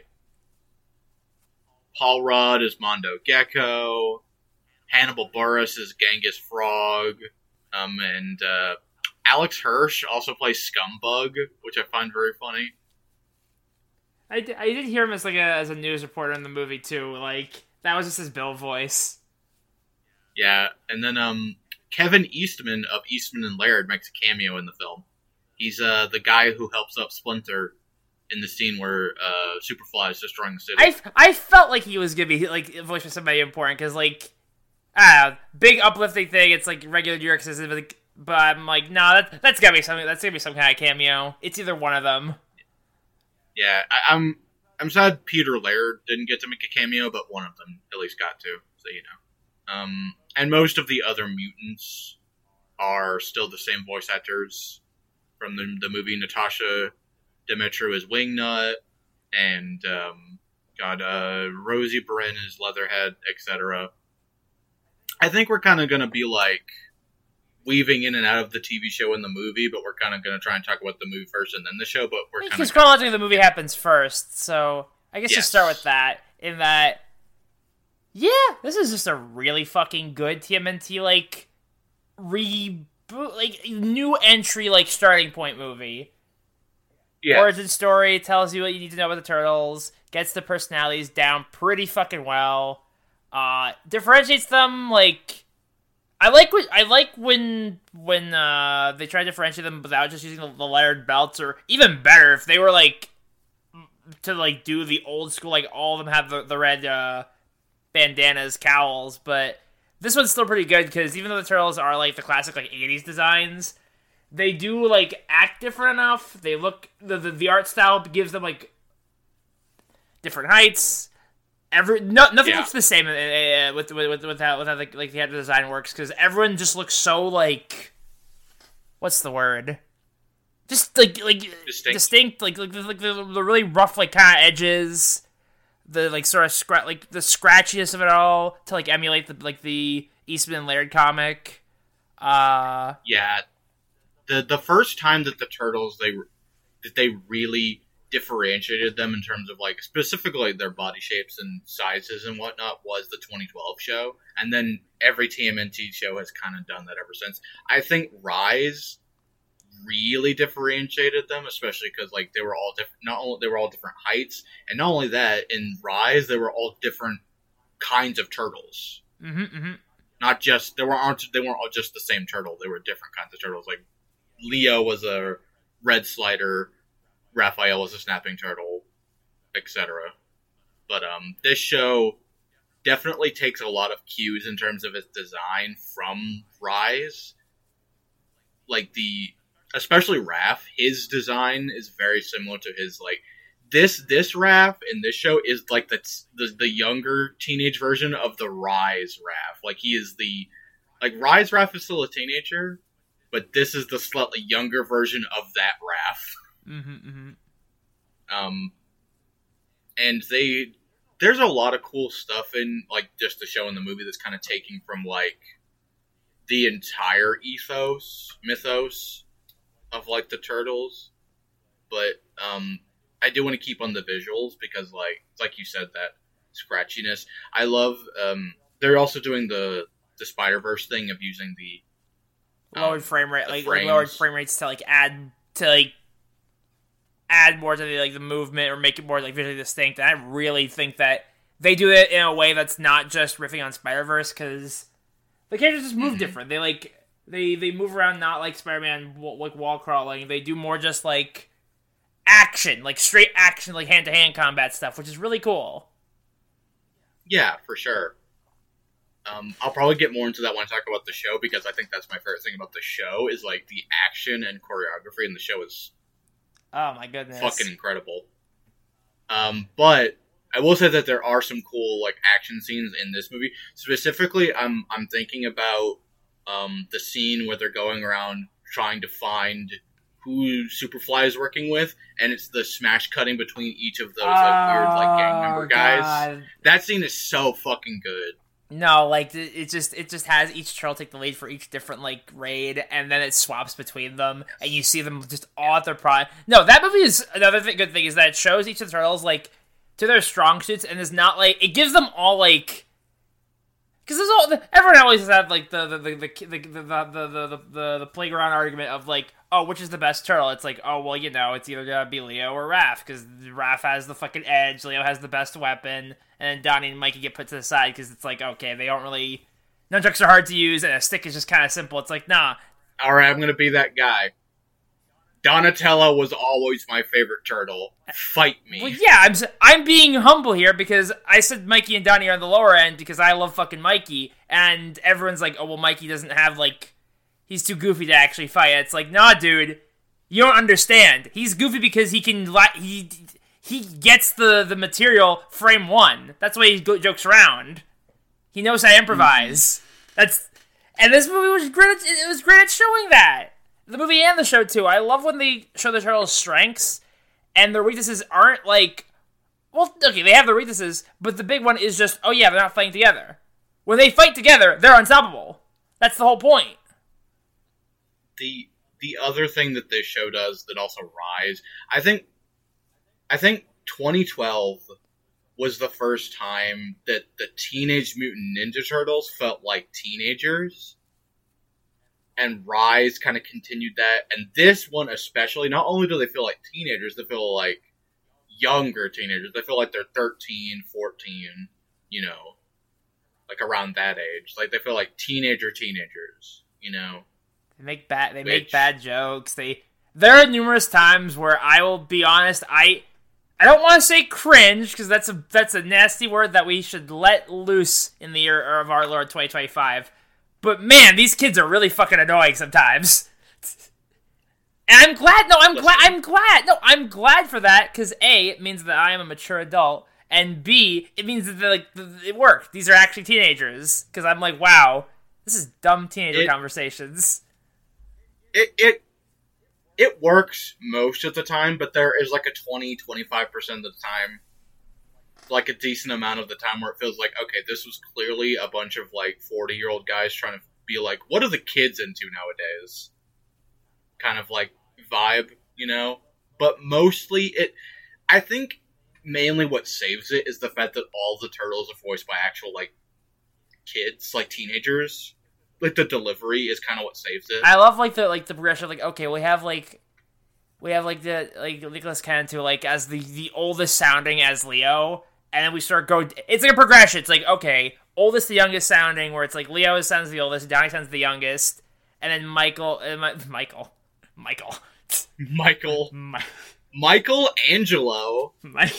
Paul Rudd as Mondo Gecko, Hannibal Buress as Genghis Frog, and Alex Hirsch also plays Scumbug, which I find very funny. I did hear him as as a news reporter in the movie too. Like that was just his Bill voice. Yeah, and then Kevin Eastman of Eastman and Laird makes a cameo in the film. He's the guy who helps out Splinter in the scene where Superfly is destroying the city. I felt like he was gonna be like voiced for somebody important because like big uplifting thing. It's like regular New York citizen, but I'm like, nah, that's gotta be something. That's gonna be some kind of cameo. It's either one of them. Yeah, I'm sad Peter Laird didn't get to make a cameo, but one of them at least got to. So and most of the other mutants are still the same voice actors from the movie. Natasha Demetriou is Wingnut, and Rosie Byrne is Leatherhead, etc. I think we're kind of going to be like weaving in and out of the TV show and the movie, but we're kind of going to try and talk about the movie first and then the show. But we're because chronologically the movie happens first, so I guess yes. you start with that. In that, yeah, this is just a really fucking good TMNT like reboot, like new entry, like starting point movie. Yeah. Origin story tells you what you need to know about the Turtles, gets the personalities down pretty fucking well. Differentiates them like I like when they try to differentiate them without just using the lettered belts, or even better if they were like to like do the old school, like all of them have the red bandanas, cowls, but this one's still pretty good because even though the Turtles are like the classic like 80s designs, they do like act different enough. They look the art style gives them like different heights. Nothing looks the same with how like the design works because everyone just looks so like what's the word? Just like distinct like the really rough like kind of edges, the like sort of the scratchiness of it all to like emulate the Eastman and Laird comic. Yeah, the first time that the Turtles they really differentiated them in terms of like specifically their body shapes and sizes and whatnot was the 2012 show, and then every TMNT show has kind of done that ever since. I think Rise really differentiated them, especially because like they were all different. They were all different heights, and not only that, in Rise they were all different kinds of turtles. Not just they weren't all just the same turtle. They were different kinds of turtles. Like Leo was a red slider, Raphael was a snapping turtle, etc. But this show definitely takes a lot of cues in terms of its design from Rise. Like especially Raph, his design is very similar to his like this Raph in this show is like the younger teenage version of the Rise Raph. Like he is Rise Raph is still a teenager, but this is the slightly younger version of that Raph. And there's a lot of cool stuff in like just the show and the movie that's kind of taking from like the entire mythos of like the Turtles, but I do want to keep on the visuals because like you said, that scratchiness. I love they're also doing the Spider-Verse thing of using the lowered frame rate, like frames. lowered frame rates to add more to the movement or make it more like visually distinct. And I really think that they do it in a way that's not just riffing on Spider-Verse because the characters just move different. They move around not like Spider-Man like wall crawling. They do more just like action, like straight action, like hand-to-hand combat stuff, which is really cool. Yeah, for sure. I'll probably get more into that when I talk about the show because I think that's my favorite thing about the show is like the action and choreography in the show is Oh my goodness. Fucking incredible. But I will say that there are some cool like action scenes in this movie. Specifically, I'm thinking about the scene where they're going around trying to find who Superfly is working with, and it's the smash cutting between each of those like weird like gang member guys. God. That scene is so fucking good. No, like it just has each turtle take the lead for each different like raid, and then it swaps between them, and you see them just all at their prime. No, that movie is another good thing is that it shows each of the turtles like to their strong suits, and is not like it gives them all like because there's all everyone always has had like the playground argument of like, oh, which is the best turtle? It's like, oh well, you know, it's either gonna be Leo or Raph because Raph has the fucking edge, Leo has the best weapon. And Donnie and Mikey get put to the side because it's like, okay, they don't really... Nunchucks are hard to use, and a stick is just kind of simple. It's like, nah. Alright, I'm gonna be that guy. Donatello was always my favorite turtle. Fight me. Well, yeah, I'm being humble here because I said Mikey and Donnie are on the lower end because I love fucking Mikey, and everyone's like, oh, well, Mikey doesn't have, like... He's too goofy to actually fight. It's like, nah, dude. You don't understand. He's goofy because he can... He gets the material frame one. That's why he jokes around. He knows how to improvise. And this movie was great. It was great at showing that. The movie and the show too. I love when they show the turtles' strengths and their weaknesses aren't like. Well, okay, they have their weaknesses, but the big one is just, oh yeah, they're not fighting together. When they fight together, they're unstoppable. That's the whole point. The other thing that this show does that also Rise, I think 2012 was the first time that the Teenage Mutant Ninja Turtles felt like teenagers. And Rise kind of continued that. And this one especially, not only do they feel like teenagers, they feel like younger teenagers. They feel like they're 13, 14, you know, like around that age. Like they feel like teenagers, you know. They make bad jokes. There are numerous times where I will be honest, I don't want to say cringe, because that's a nasty word that we should let loose in the year of our Lord 2025. But man, these kids are really fucking annoying sometimes. And I'm glad for that, because A, it means that I am a mature adult, and B, it means that it worked. These are actually teenagers, because I'm like, wow, this is dumb teenager conversations. It works most of the time, but there is like a 20-25% of the time, like a decent amount of the time where it feels like, okay, this was clearly a bunch of like 40-year-old guys trying to be like, what are the kids into nowadays? Kind of like vibe, you know? But mostly I think mainly what saves it is the fact that all the turtles are voiced by actual like kids, like teenagers. Like the delivery is kind of what saves it. I love the progression. Like, okay, we have Nicholas Cantu like as the oldest sounding as Leo, and then we start going. It's like a progression. It's like, okay, oldest to youngest sounding, where it's like Leo sounds the oldest, Donnie sounds the youngest, and then Michael Angelo.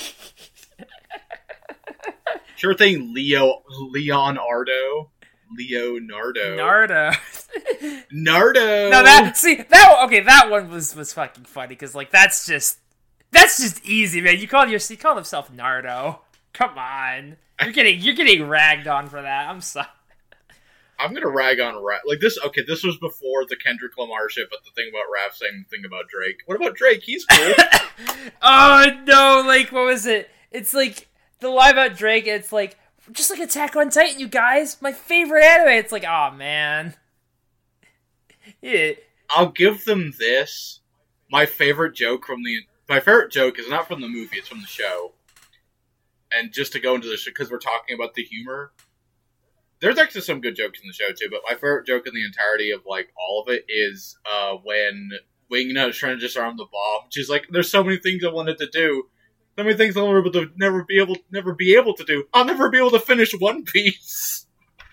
Sure thing, Leonardo. Nardo. No, that one was fucking funny because like that's just easy, man. You call himself Nardo. Come on, you're getting ragged on for that. I'm sorry. I'm gonna rag on Raph. Like this. Okay, this was before the Kendrick Lamar shit, but the thing about Raph saying the thing about Drake. What about Drake? He's cool. Oh no! Like what was it? It's like the lie about Drake. It's like. Just like Attack on Titan, you guys. My favorite anime. It's like, oh man. Yeah. I'll give them this. My favorite joke is not from the movie, it's from the show. And just to go into the show, because we're talking about the humor, there's actually some good jokes in the show too, but my favorite joke in the entirety of like all of it is when Wingnut is trying to disarm the bomb. She's like, there's so many things I wanted to do. So many things I'll never be able to do. I'll never be able to finish One Piece.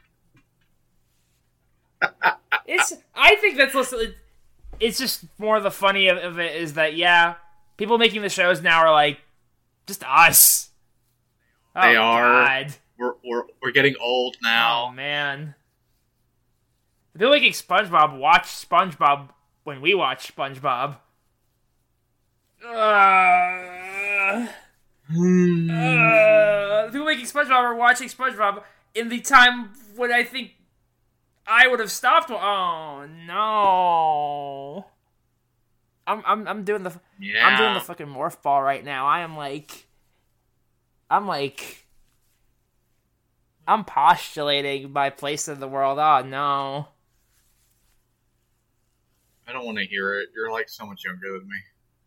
I think that's also. It's just more the funny of it is that people making the shows now are like just us. They are. God. We're getting old now. Oh man. The people making SpongeBob watch SpongeBob when we watch SpongeBob. The people making SpongeBob are watching SpongeBob in the time when I think I would have stopped. Oh no! I'm doing the I'm doing the fucking morph ball right now. I'm postulating my place in the world. Oh no! I don't want to hear it. You're like so much younger than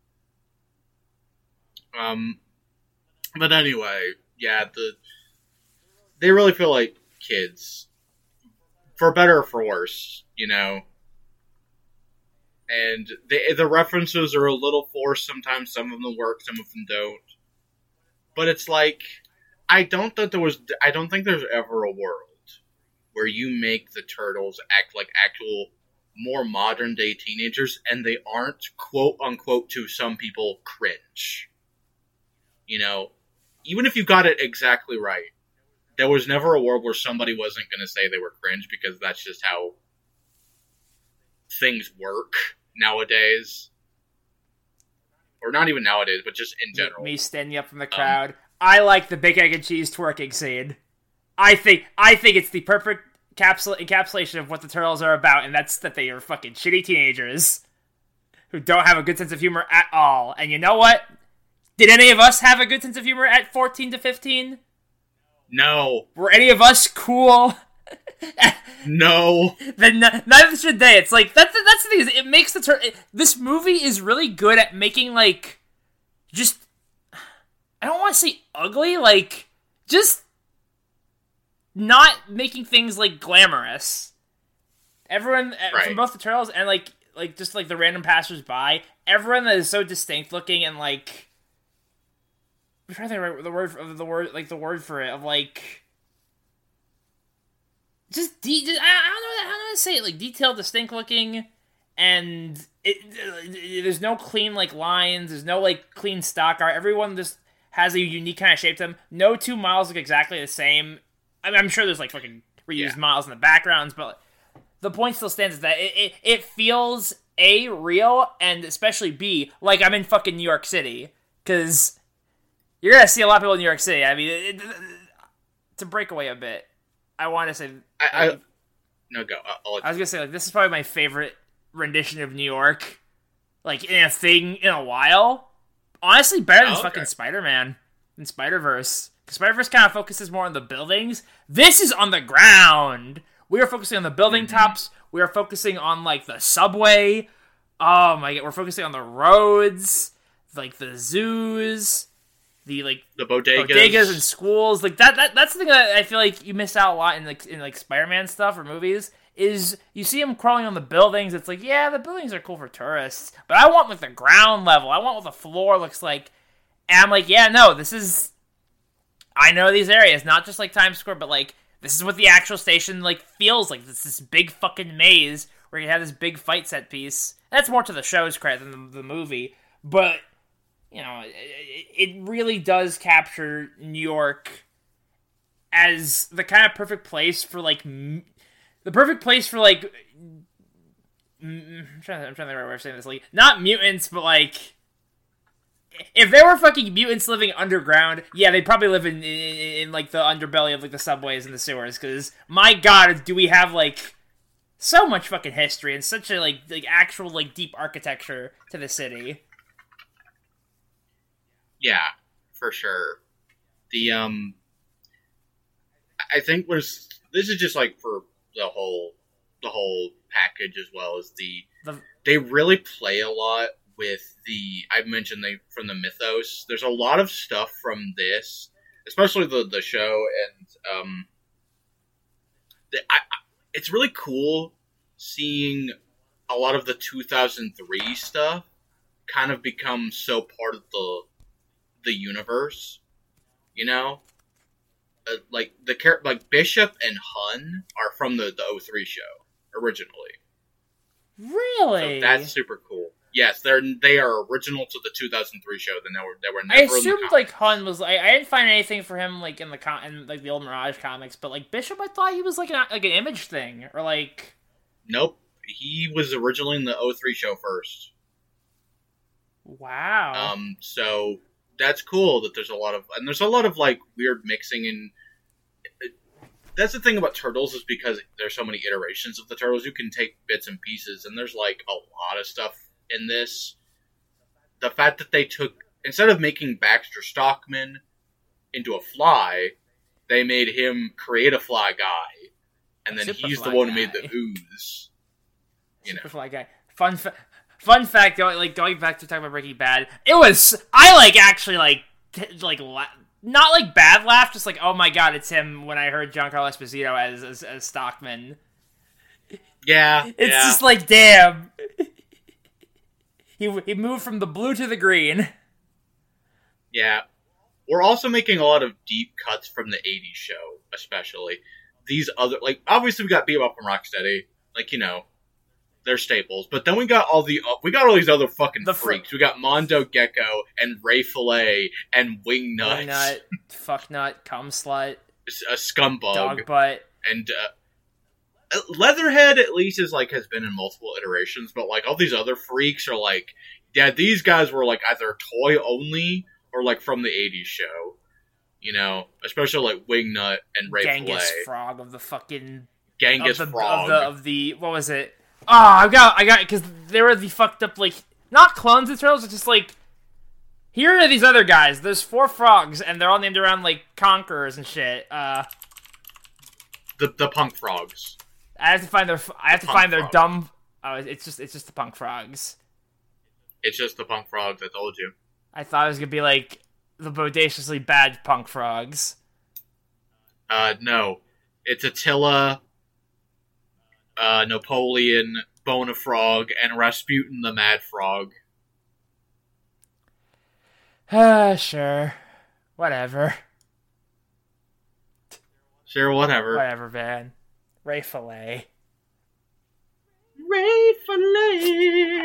me. But anyway, yeah, they really feel like kids, for better or for worse, you know. And the references are a little forced sometimes. Some of them work, some of them don't. But it's like, I don't think there's ever a world where you make the turtles act like actual, more modern day teenagers, and they aren't, quote unquote, to some people, cringe. You know, even if you got it exactly right, there was never a world where somebody wasn't going to say they were cringe, because that's just how things work nowadays. Or not even nowadays, but just in general. Me standing up from the crowd. I like the big egg and cheese twerking scene. I think it's the perfect encapsulation of what the Turtles are about, and that's that they are fucking shitty teenagers who don't have a good sense of humor at all. And you know what? Did any of us have a good sense of humor at 14 to 15? No. Were any of us cool? No. Then neither should they. It's like that's the thing, is it makes this movie is really good at making, like, just, I don't want to say ugly, like, just not making things, like, glamorous. Everyone from both the Turtles and like just like the random passers-by, everyone that is so distinct looking and, like, I'm trying to think of the word for it, of, like, just I don't know how to say it, like, detailed, distinct looking, and there's no clean, like, lines, there's no, like, clean stock art. Everyone just has a unique kind of shape to them. No two models look exactly the same. I mean, I'm sure there's, like, fucking reused models in the backgrounds, but the point still stands is that it feels A, real, and especially B, like I'm in fucking New York City, because you're gonna see a lot of people in New York City. I mean, to break away a bit, I want to say... No, go. I was gonna say, like, this is probably my favorite rendition of New York, like, in a thing in a while. Honestly, better than fucking Spider-Man and Spider-Verse. Because Spider-Verse kind of focuses more on the buildings. This is on the ground. We are focusing on the building tops. We are focusing on, like, the subway. Oh my god, we're focusing on the roads, like the zoos, the bodegas and schools. Like that's the thing that I feel like you miss out a lot in Spider-Man stuff or movies, is you see them crawling on the buildings. It's like, yeah, the buildings are cool for tourists, but I want, like, the ground level. I want what the floor looks like. And I'm like, yeah, no, I know these areas, not just like Times Square, but, like, this is what the actual station, like, feels like. It's this big fucking maze where you have this big fight set piece. That's more to the show's credit than the movie, but, you know, it really does capture New York as the kind of perfect place for, like, I'm trying to think of the right way of saying this, like, not mutants, but, like, if there were fucking mutants living underground, yeah, they'd probably live in like, the underbelly of, like, the subways and the sewers, because, my god, do we have, like, so much fucking history and such a, like actual, like, deep architecture to the city. Yeah, for sure. I think this is just, like, for the whole package, as well as they really play a lot with I mentioned from the mythos. There's a lot of stuff from this, especially the show, and it's really cool seeing a lot of the 2003 stuff kind of become so part of the universe, you know? Like Bishop and Hun are from the 03 show originally. Really? So that's super cool. Yes, they are original to the 2003 show. They were never. I assumed, like, Hun was, like, I didn't find anything for him, like, in the old Mirage comics, but, like, Bishop, I thought he was like an Image thing, or, like... Nope, he was originally in the 03 show first. Wow. So that's cool that there's a lot of like weird mixing in. That's the thing about Turtles is because there's so many iterations of the Turtles, you can take bits and pieces, and there's like a lot of stuff in this. The fact that they took, instead of making Baxter Stockman into a fly, they made him create a fly guy, and then he's the one who made the ooze. You know, Superfly guy. Fun fact, going back to talking about Breaking Bad, I actually not like bad laugh, just like, oh my god, it's him when I heard Giancarlo Esposito as Stockman. Yeah. It's just like, damn. He moved from the blue to the green. Yeah. We're also making a lot of deep cuts from the 80s show, especially. These other, like, obviously we got Bebop and Rocksteady, like, you know, they're staples. But then we got all these other fucking freaks. We got Mondo Gecko and Ray Fillet and Wingnut. Wingnut, Fucknut, Cum Slut. A Scumbug. Dog Butt. And Leatherhead at least has been in multiple iterations, but like all these other freaks are like, yeah, these guys were like either toy only or like from the 80s show. You know, especially like Wingnut and Ray Genghis Fillet. Frog of the fucking Frog of the what was it? Oh, I got because they were the fucked up, like, not clones of turtles. It's just like, here are these other guys. There's 4 frogs, and they're all named around like conquerors and shit. The punk frogs. I have to find their dumb. Oh, it's just the punk frogs. It's just the punk frogs. I told you. I thought it was gonna be like the bodaciously bad punk frogs. No, it's Attila, Napoleon, Bona Frog, and Rasputin the Mad Frog. Sure. Whatever. Sure, whatever. Whatever, man. Ray Fillet. Ray Fillet!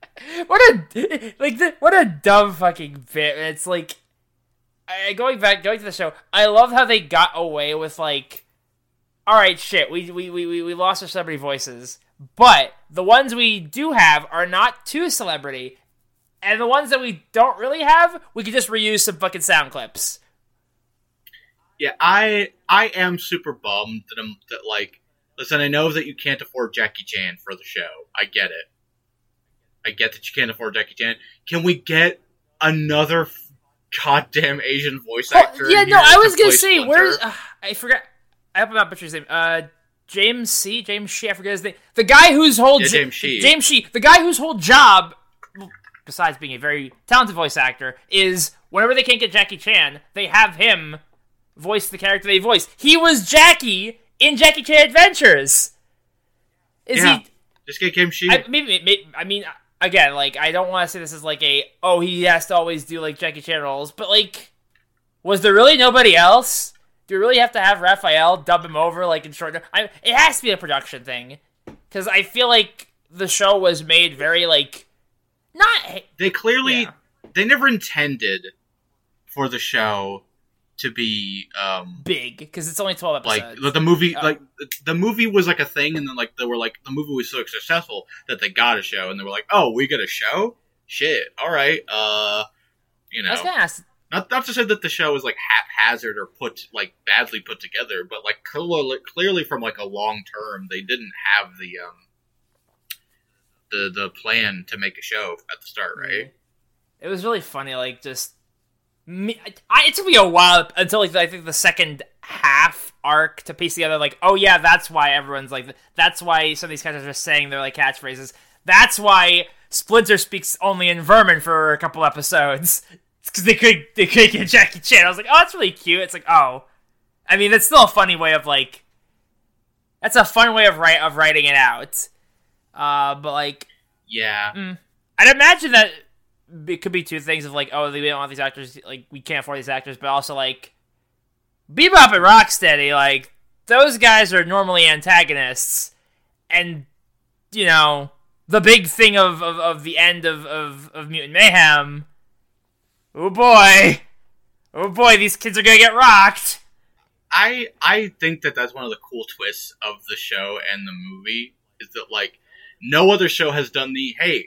What a dumb fucking bit. It's like, going to the show, I love how they got away with like, alright, shit, we lost our celebrity voices, but the ones we do have are not too celebrity, and the ones that we don't really have, we could just reuse some fucking sound clips. Yeah, I am super bummed that like, listen, I know that you can't afford Jackie Chan for the show. I get it. I get that you can't afford Jackie Chan. Can we get another goddamn Asian voice actor? Yeah, no, I was gonna say, Splinter? where's... I forgot. I hope I'm not butchering his name. James Shee, I forget his name. The guy whose whole... James Shee. James Shee. The guy whose whole job, besides being a very talented voice actor, is whenever they can't get Jackie Chan, they have him voice the character they voice. He was Jackie in Jackie Chan Adventures. Just get James Shee. I mean, again, like, I don't want to say this is like he has to always do, like, Jackie Chan roles, but, like, was there really nobody else? Do we really have to have Raphael dub him over, like, in short... it has to be a production thing, because I feel like the show was made very, like, not... They clearly... Yeah. They never intended for the show to be big, because it's only 12 episodes. Like the movie, the movie was like a thing, and then like they were like the movie was so successful that they got a show, and they were like, "Oh, we got a show? Shit, all right." You know, I was gonna ask. Not to say that the show is like haphazard or badly put together, but like clearly from like a long term, they didn't have the plan to make a show at the start, right? It was really funny, like just. It took me a while until like I think the second half arc to piece together like, oh yeah, that's why everyone's like, that's why some of these characters are saying their like catchphrases. That's why Splinter speaks only in Vermin for a couple episodes. It's because they could get Jackie Chan. I was like, oh, that's really cute. It's like, oh, I mean, that's still a funny way of like, that's a fun way of writing it out. But like, yeah, I'd imagine that. It could be two things of like, oh, we don't want these actors, like, we can't afford these actors, but also like, Bebop and Rocksteady, like, those guys are normally antagonists, and, you know, the big thing of the end of Mutant Mayhem, oh boy, these kids are gonna get rocked. I think that that's one of the cool twists of the show and the movie, is that, like, no other show has done the, hey,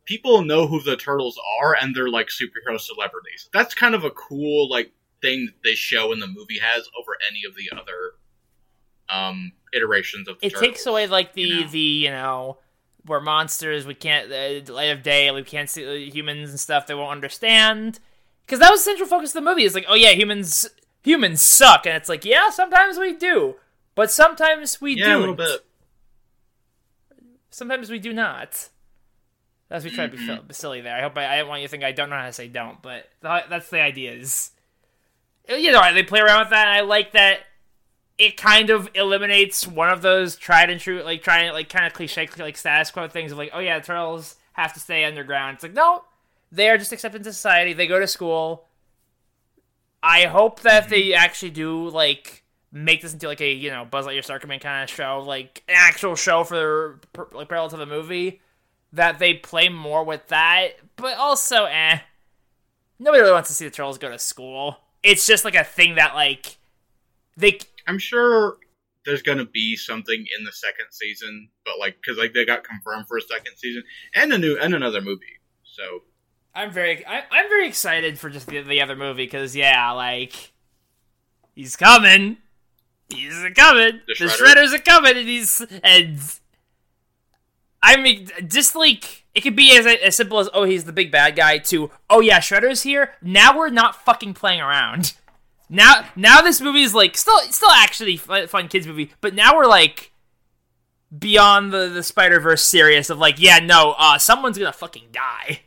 people know who the Turtles are, and they're like superhero celebrities. That's kind of a cool like thing that this show in the movie has over any of the other iterations of the Turtles. It takes away like the you know? we're monsters, we can't light of day, we can't see humans and stuff, they won't understand. Because that was the central focus of the movie. It's like, oh yeah, humans suck, and it's like, yeah, sometimes we do, but sometimes we don't. A little bit. Sometimes we do not. As we try to be silly there. I hope I didn't want you to think I don't know how to say don't, but that's the idea. Is you know, they play around with that, and I like that. It kind of eliminates one of those tried and true, like kind of cliche, like status quo things of like, oh yeah, turtles have to stay underground. It's like, no, they are just accepted into society. They go to school. I hope that they actually do like make this into like a, you know, Buzz Lightyear Starkman kind of show, like an actual show for like parallel to the movie. That they play more with that, but also, nobody really wants to see the turtles go to school. It's just like a thing that like I'm sure there's gonna be something in the second season, but like because like they got confirmed for a second season and another movie. So I'm very excited for just the other movie because yeah, like he's coming, the Shredders are coming, and I mean, just like it could be as simple as, oh, he's the big bad guy, to, oh yeah, Shredder's here. Now we're not fucking playing around. Now this movie is like still actually fun kids movie, but now we're like beyond the Spider-Verse serious of like, yeah, no, someone's gonna fucking die.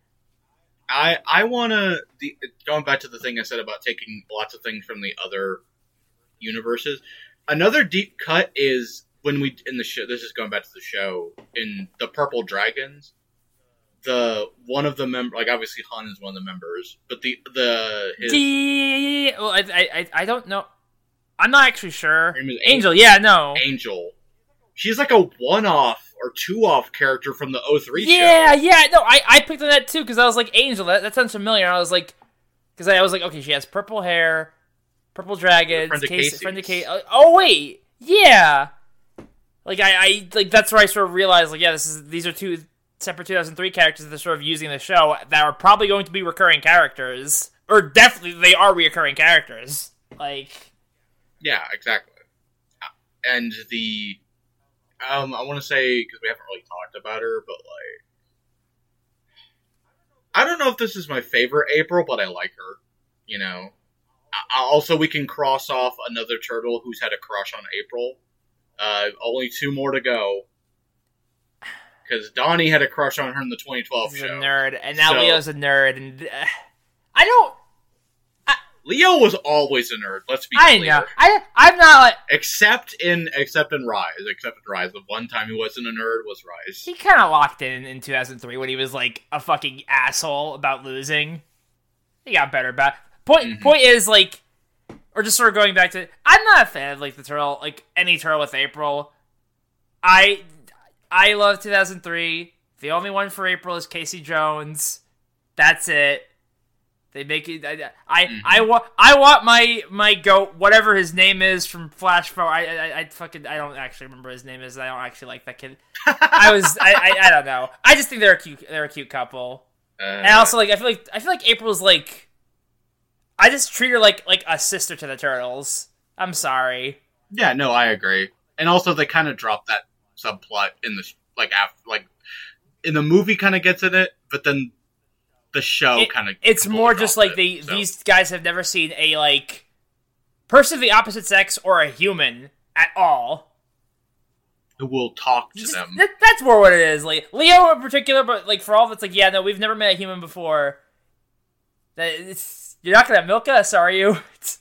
I wanna going back to the thing I said about taking lots of things from the other universes. Another deep cut is when we in the show. This is going back to the show in the Purple Dragons. One of the members, like obviously Han is one of the members, but well, I don't know. I'm not actually sure. Angel, yeah, no. Angel. She's like a one-off or two-off character from the 03 show. Yeah, no, I picked on that too, because I was like, Angel, that sounds familiar. And I was like, okay, she has purple hair, purple dragons, friend of Casey. Oh, wait, yeah. Like, I like, that's where I sort of realized, like, yeah, these are two separate 2003 characters that they're sort of using in the show that are probably going to be recurring characters. Or definitely, they are recurring characters. Like... Yeah, exactly. And I want to say, because we haven't really talked about her, but, like... I don't know if this is my favorite April, but I like her. You know? Also, we can cross off another turtle who's had a crush on April. Only 2 more to go. Because Donnie had a crush on her in the 2012 show. He's a nerd, and now Leo's a nerd, and I don't... Leo was always a nerd, let's be clear. I know. I'm not like... Except in Rise. The one time he wasn't a nerd was Rise. He kind of locked in 2003 when he was like a fucking asshole about losing. He got better about Point is, like... Or just sort of going back to... I'm not a fan of, like, the turtle, like, any turtle with April. I love 2003. The only one for April is Casey Jones. That's it. They make it... I want my goat, whatever his name is from Flash Forward. I don't actually remember his name is. I don't actually like that kid. I don't know. I just think they're a cute couple. And also, like, I feel like April's, like... I just treat her like a sister to the Turtles. I'm sorry. Yeah, no, I agree. And also, they kind of drop that subplot in the in the movie, kind of gets in it, but then the show kind of. It's more just like these guys have never seen a like person of the opposite sex or a human at all who will talk to them. That's more what it is. Like Leo in particular, but like for all of it's like, yeah, no, we've never met a human before. You're not gonna milk us, are you?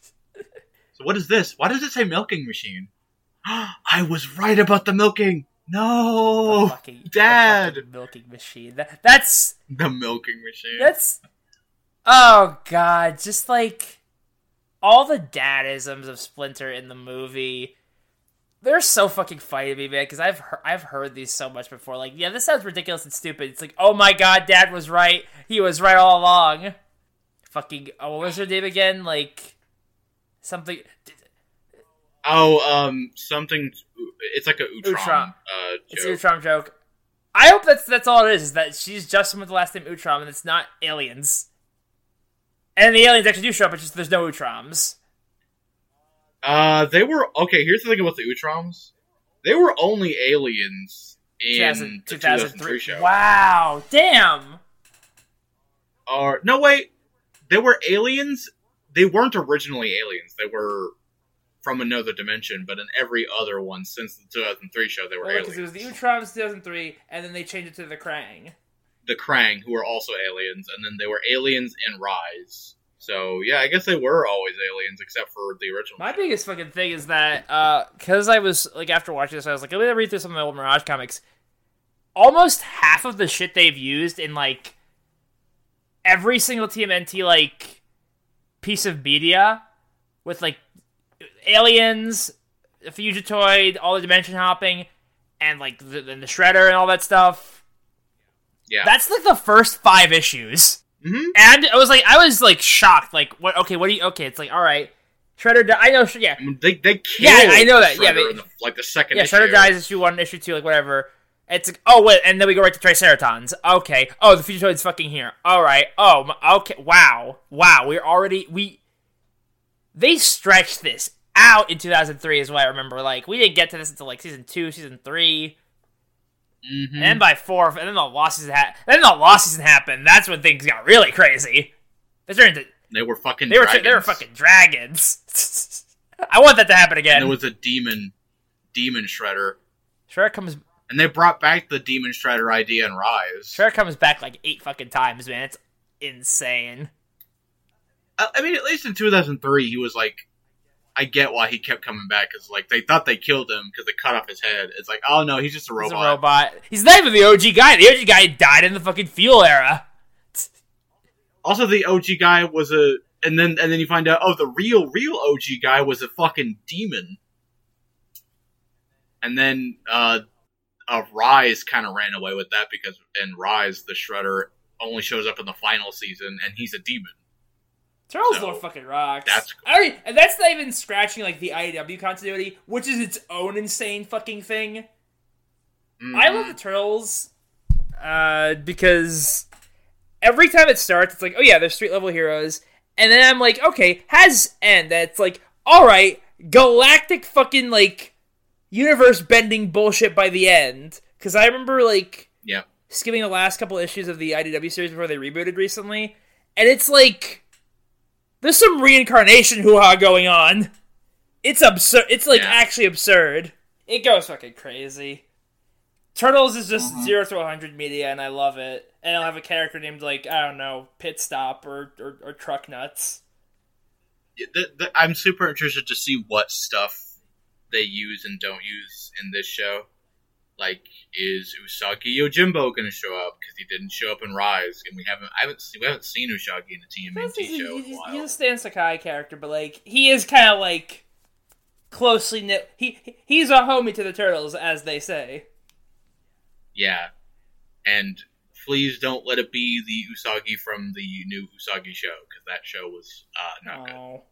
So what is this? Why does it say milking machine? I was right about the milking. No, Dad. The milking machine. That's the milking machine. That's. Oh God! Just like all the dadisms of Splinter in the movie, they're so fucking funny to me, man. Because I've heard these so much before. Like, yeah, this sounds ridiculous and stupid. It's like, oh my God, Dad was right. He was right all along. Fucking, what was her name again? Like, something... something... It's like a Utrom joke. It's an Utrom joke. I hope that's all it is that she's Justin with the last name Utrom, and it's not aliens. And the aliens actually do show up, it's just there's no Utroms. They were... Okay, here's the thing about the Utroms. They were only aliens in the 2003 show. Wow, damn! No, wait. They were aliens. They weren't originally aliens. They were from another dimension, but in every other one since the 2003 show, they were aliens. Because it was the Utroms 2003, and then they changed it to the Krang. The Krang, who were also aliens, and then they were aliens in Rise. So, yeah, I guess they were always aliens, except for the original. My biggest fucking thing is that, because I was, like, after watching this, I was like, let me read through some of the old Mirage comics. Almost half of the shit they've used in, like, every single TMNT, like, piece of media, with, like, aliens, the Fugitoid, all the dimension hopping, and, like, the Shredder and all that stuff. Yeah. That's, like, the first 5 issues. Mm-hmm. And I was like, like, what, okay, what do you, okay, it's like, alright, Shredder, I know, yeah. I mean, they killed I know that, Shredder in the second issue. Shredder dies issue 1, issue 2, like, whatever. It's like, oh, wait, and then we go right to Triceratons. Okay. Oh, the Fugitoid's fucking here. Alright. Oh, okay, wow. Wow, they stretched this out in 2003 is what I remember. Like, we didn't get to this until, like, season 2, season 3. Mm-hmm. And then by 4, and then the lost season happened. That's when things got really crazy. They were fucking dragons. They were fucking dragons. I want that to happen again. And there was a demon Shredder. Shredder comes... And they brought back the demon Shredder idea in Rise. Shredder comes back like 8 fucking times, man. It's insane. I mean, at least in 2003, he was like... I get why he kept coming back, because like, they thought they killed him because they cut off his head. It's like, oh no, he's just a robot. He's a robot. He's not even the OG guy. The OG guy died in the fucking Fuel era. Also, the OG guy was a... And then you find out, oh, the real OG guy was a fucking demon. And then, Rise kind of ran away with that, because in Rise, the Shredder only shows up in the final season, and he's a demon. Turtles lore fucking rocks. That's cool. And that's not even scratching, like, the IDW continuity, which is its own insane fucking thing. Mm-hmm. I love the Turtles, because every time it starts, it's like, oh yeah, they're street-level heroes, and then I'm like, okay, has end. That's like, alright, galactic fucking, like, universe-bending bullshit by the end. Because I remember, like, skipping the last couple issues of the IDW series before they rebooted recently, and it's like... There's some reincarnation hoo-ha going on. It's absurd. It's, like, actually absurd. It goes fucking crazy. Turtles is just 0 to 100 media, and I love it. And I'll have a character named, like, I don't know, Pit Stop or Truck Nuts. I'm super interested to see what stuff they use and don't use in this show. Like, is Usagi Yojimbo going to show up? Because he didn't show up in Rise, and we haven't seen Usagi in a TMNT show in a while. He's a Stan Sakai character, but like he is kind of like closely knit. He's a homie to the Turtles, as they say. Yeah, and please don't let it be the Usagi from the new Usagi show, because that show was not good.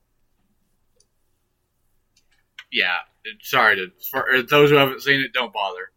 Yeah, sorry for those who haven't seen it, don't bother.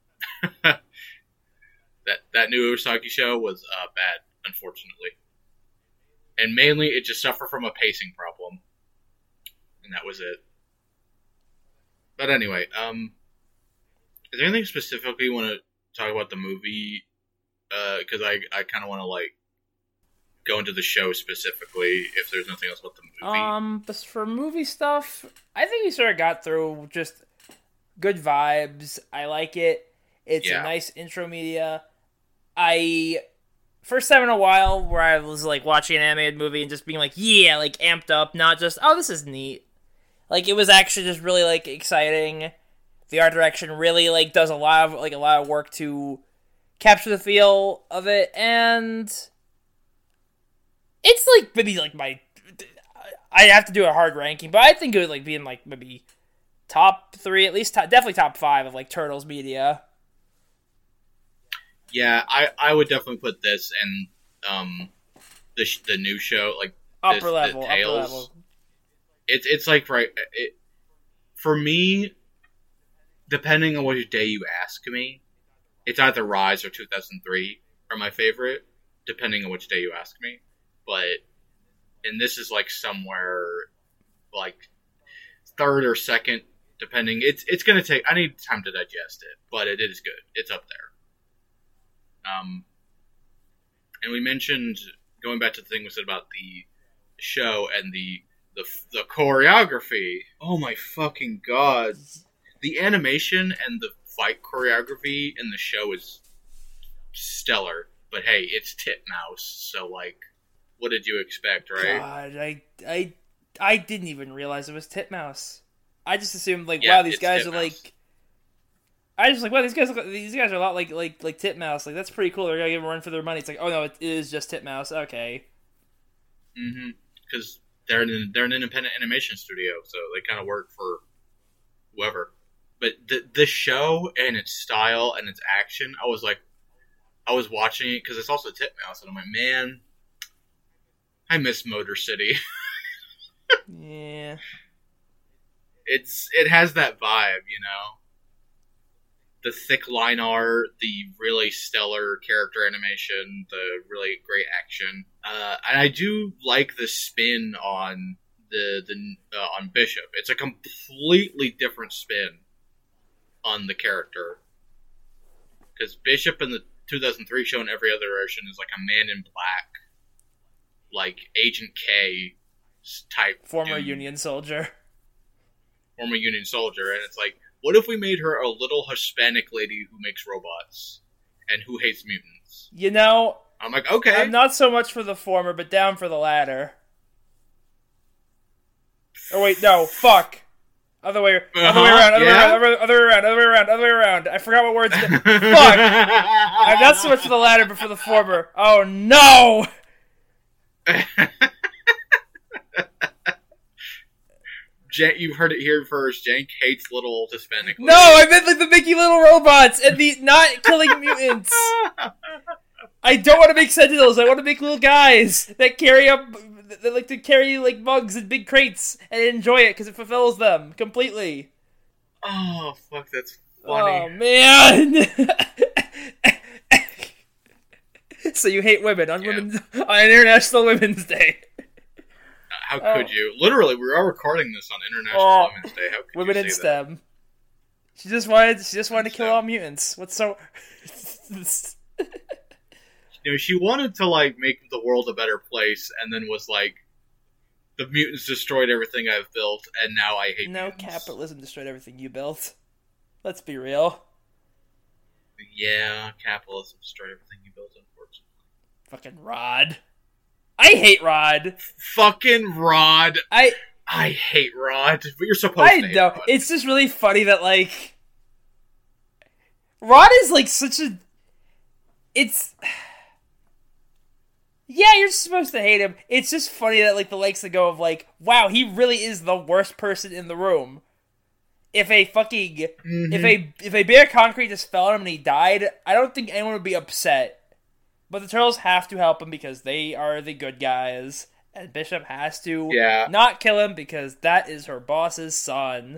that new Usagi show was bad, unfortunately, and mainly it just suffered from a pacing problem, and that was it. But anyway, is there anything specifically you want to talk about the movie? Because I kind of want to like go into the show specifically. If there's nothing else about the movie, but for movie stuff, I think we sort of got through just good vibes. I like it. It's a nice intro media. First time in a while where I was like watching an animated movie and just being like, yeah, like amped up, not just, oh, this is neat. Like, it was actually just really like exciting. The art direction really like does a lot of work to capture the feel of it, and it's like maybe like I have to do a hard ranking, but I think it would like be in like maybe top 3, at least definitely top 5 of like Turtles media. Yeah, I would definitely put this and the new show, like upper level. It's like for me, depending on what day you ask me, It's either Rise or 2003 are my favorite, depending on which day you ask me. And this is like somewhere like third or second, depending. It's gonna take. I need time to digest it, but it is good. It's up there. And we mentioned, going back to the thing we said about the show and the choreography. Oh my fucking god! The animation and the fight choreography in the show is stellar. But hey, it's Titmouse, so like, what did you expect, right? God, I didn't even realize it was Titmouse. I just assumed like, Yeah, wow, these it's guys are Titmouse. like. I just like, wow, these guys are a lot like Titmouse. Like, that's pretty cool. They're gonna give them a run for their money. It's like, oh no, it is just Titmouse. Okay. Mm-hmm. Because they're an independent animation studio, so they kind of work for whoever. But the show and its style and its action, I was watching it because it's also Titmouse, and I'm like, man, I miss Motor City. Yeah. It has that vibe, you know. The thick line art, the really stellar character animation, the really great action, and I do like the spin on on Bishop. It's a completely different spin on the character, because Bishop in the 2003 show and every other version is like a man in black, like Agent K type Former dude. Union soldier. Former Union soldier, and it's like, what if we made her a little Hispanic lady who makes robots and who hates mutants? You know, I'm like, okay. I'm not so much for the former, but down for the latter. Oh wait, no, fuck. Other way around. I forgot what words. Fuck. I'm not so much for the latter, but for the former. Oh no! You've heard it here first. Jank hates little Hispanic ladies. No, I meant like the Mickey Little robots and the not killing mutants. I don't want to make Sentinels. I want to make little guys that carry up, that like to carry like mugs and big crates and enjoy it because it fulfills them completely. Oh, fuck, that's funny. Oh man! So you hate women on on International Women's Day? How could you? Literally, we are recording this on International Women's Day. How could Women you in say STEM. She just wanted to kill all mutants. What's so? You know, she wanted to like make the world a better place, and then was like, "The mutants destroyed everything I've built, and now I hate No, mutants." capitalism destroyed everything you built. Let's be real. Yeah, capitalism destroyed everything you built, unfortunately. Fucking Rod. I hate Rod. Fucking Rod. I hate Rod, but you're supposed to hate know. Rod. It's just really funny that like Rod is like such a. It's. Yeah, you're supposed to hate him. It's just funny that like the likes that go of like, wow, he really is the worst person in the room. If a fucking if a bear of concrete just fell on him and he died, I don't think anyone would be upset. But the Turtles have to help him because they are the good guys, and Bishop has to not kill him because that is her boss's son.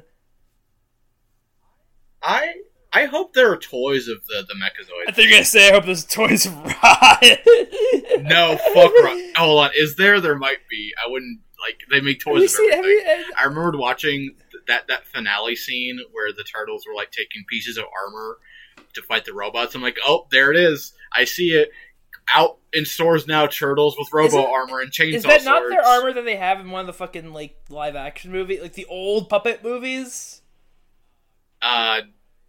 I hope there are toys of the Mechazoids. I think you're gonna say I hope those toys rot. No, fuck Rod. Hold on, is there? There might be. I wouldn't like. They make toys of everything. I remembered watching that finale scene where the Turtles were like taking pieces of armor to fight the robots. I'm like, oh, there it is. I see it. Out in stores now, Turtles with robo armor and chainsaw swords. Is that not their armor that they have in one of the fucking like live action movie, like the old puppet movies? The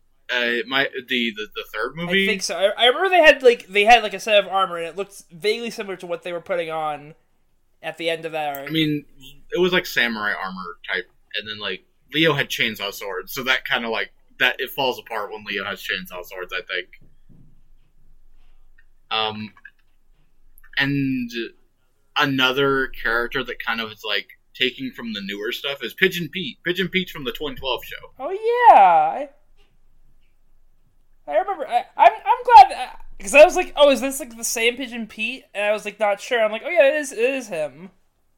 third movie. I think so. I remember they had like a set of armor, and it looked vaguely similar to what they were putting on at the end of that arc. I mean, it was like samurai armor type, and then like Leo had chainsaw swords, so that kind of like that it falls apart when Leo has chainsaw swords, I think. And another character that kind of is like taking from the newer stuff is Pigeon Pete. Pigeon Pete's from the 2012 show. Oh yeah, I remember. I'm glad because I was like, oh, is this like the same Pigeon Pete? And I was like, not sure. I'm like, oh yeah, it is him.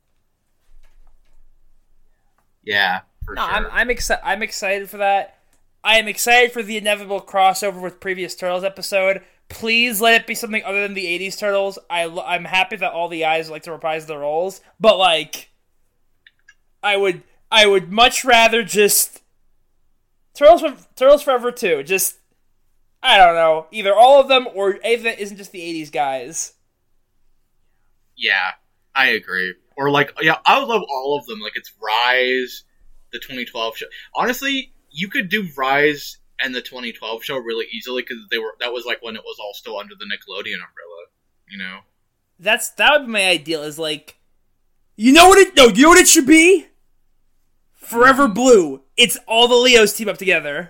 Yeah, for sure. I'm excited for that. I am excited for the inevitable crossover with previous Turtles episode. Please let it be something other than the 80s Turtles. I'm happy that all the eyes like to reprise their roles, but like, I would much rather just Turtles Forever 2. Just, I don't know, either all of them or anything that isn't just the 80s guys. Yeah, I agree. Or like, yeah, I would love all of them. Like, it's Rise, the 2012 show. Honestly, you could do Rise and the 2012 show really easily because that was like when it was all still under the Nickelodeon umbrella, you know. That would be my ideal. Is like, you know what it should be? Forever Blue. It's all the Leos team up together.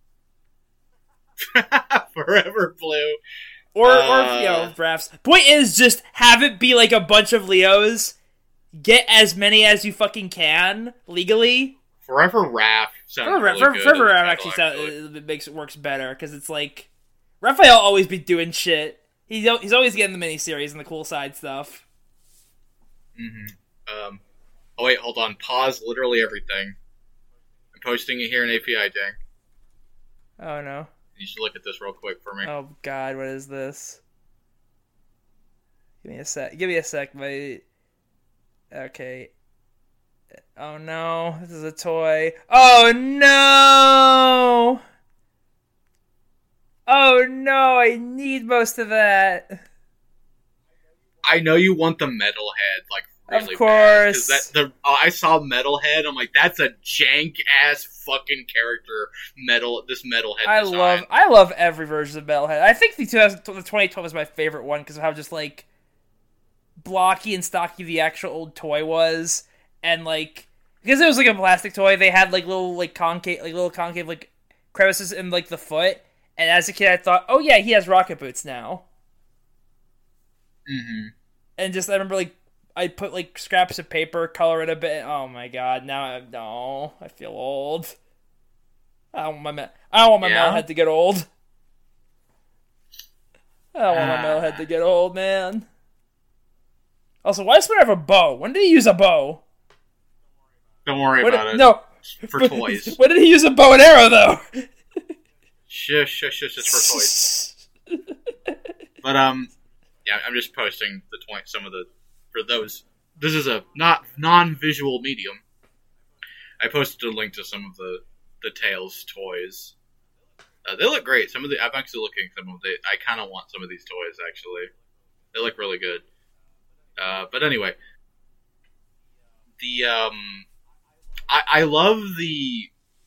Forever Blue. Or drafts. Point is, just have it be like a bunch of Leos. Get as many as you fucking can legally. Forever Raph sounds really good. Forever Raph actually works better because it's like Raphael always be doing shit. He's always getting the miniseries and the cool side stuff. Mm-hmm. Oh wait, hold on. Pause literally everything. I'm posting it here in API, dang. Oh no. You should look at this real quick for me. Oh god, what is this? Give me a sec, mate. Okay. Oh no, this is a toy. Oh no! Oh no, I need most of that. I know you want the Metalhead, like, really of course. Bad, 'cause I saw Metalhead, I'm like, that's a jank-ass fucking character, this Metalhead design. I love every version of Metalhead. I think the 2012 is my favorite one because of how just, like, blocky and stocky the actual old toy was. And, like, because it was, like, a plastic toy, they had, like, little concave, like, crevices in, like, the foot. And as a kid, I thought, oh yeah, he has rocket boots now. Mm-hmm. And just, I remember, like, I put, like, scraps of paper, color it a bit. Oh my god, now I feel old. I don't want my Metalhead to get old. I don't want my Metalhead to get old, man. Also, why does Splinter have a bow? When did he use a bow? Don't worry about it. No. For toys. When did he use a bow and arrow, though? Shush, it's for toys. But, yeah, I'm just posting for those. This is a non-visual medium. I posted a link to some of the Tails toys. They look great. I'm actually looking at some of the. I kind of want some of these toys, actually. They look really good. But anyway, I love the.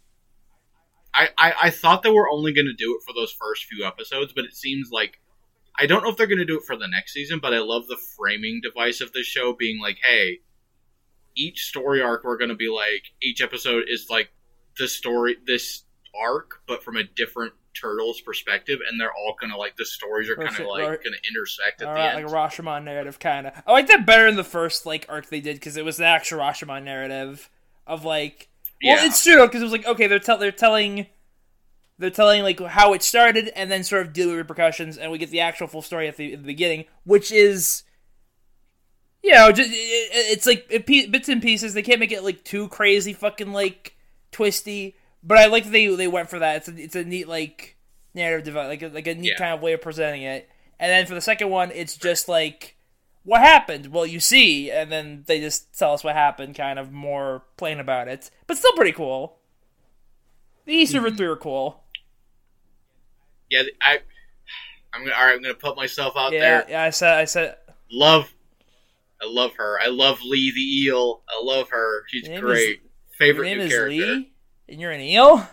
I thought they were only going to do it for those first few episodes, but it seems like I don't know if they're going to do it for the next season. But I love the framing device of this show being like, hey, each story arc we're going to be like each episode is like this arc, but from a different Turtles perspective, and they're all gonna like the stories are kind of like gonna intersect at the end, like a Rashomon narrative, kind of. I like that better in the first like arc they did because it was the actual Rashomon narrative of like. Well, yeah. It's true because it was like okay, they're telling like how it started and then sort of deal with repercussions, and we get the actual full story at the beginning, which is. You know, just it's like bits and pieces. They can't make it like too crazy, fucking like twisty. But I like that they went for that. It's a neat like narrative device, like a neat kind of way of presenting it. And then for the second one, it's just like what happened. Well, you see, and then they just tell us what happened, kind of more plain about it, but still pretty cool. The East River 3 were cool. Yeah, I'm gonna put myself out there. Yeah, I said. I love her. I love Lee the Eel. I love her. She's great. Favorite new character. Your name is Lee? And you're an eel?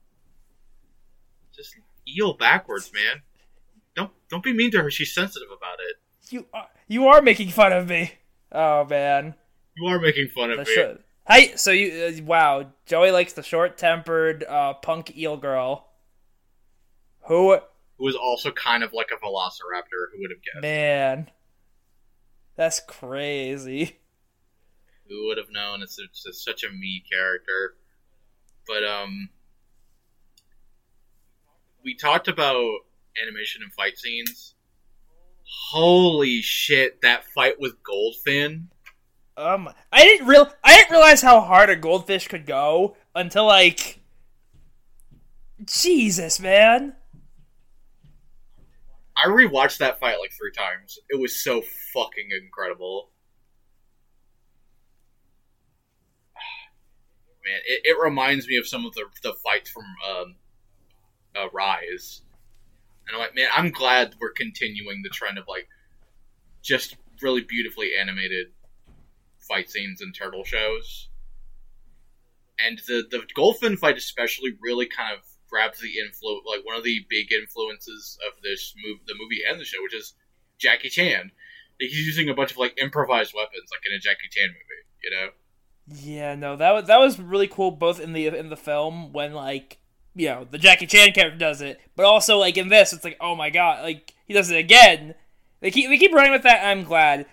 Just eel backwards, man. Don't be mean to her. She's sensitive about it. You are making fun of me. Oh man. You are making fun of me. Hey, so you wow, Joey likes the short-tempered punk eel girl. Who is also kind of like a velociraptor. Who would have guessed? Man. That's crazy. Who would have known? It's such a me character. But, we talked about animation and fight scenes. Holy shit, that fight with Goldfin. I didn't realize how hard a goldfish could go until, like, Jesus, man. I rewatched that fight like 3 times. It was so fucking incredible. Man, it reminds me of some of the fights from Rise. And I'm like, man, I'm glad we're continuing the trend of, like, just really beautifully animated fight scenes in turtle shows. And the Goldfin fight especially really kind of grabs the influence, like, one of the big influences of this the movie and the show, which is Jackie Chan. Like, he's using a bunch of, like, improvised weapons, like in a Jackie Chan movie, you know? Yeah, no, that was really cool, both in the film when, like, you know, the Jackie Chan character does it, but also, like, in this, it's like, oh my god, like, he does it again. They keep running with that. I'm glad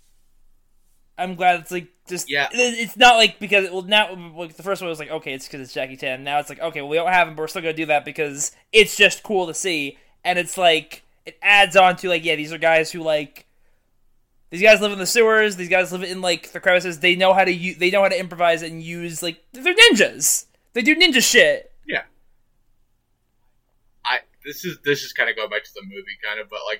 it's like just it's not like because now like the first one was like, okay, it's because it's Jackie Chan. Now it's like, okay, well, we don't have him, but we're still gonna do that because it's just cool to see, and it's like it adds on to, like, yeah, these are guys who, like, these guys live in the sewers. These guys live in, like, the crevices. They know how to improvise and use, like, they're ninjas. They do ninja shit. Yeah. This is kind of going back to the movie, kind of, but, like,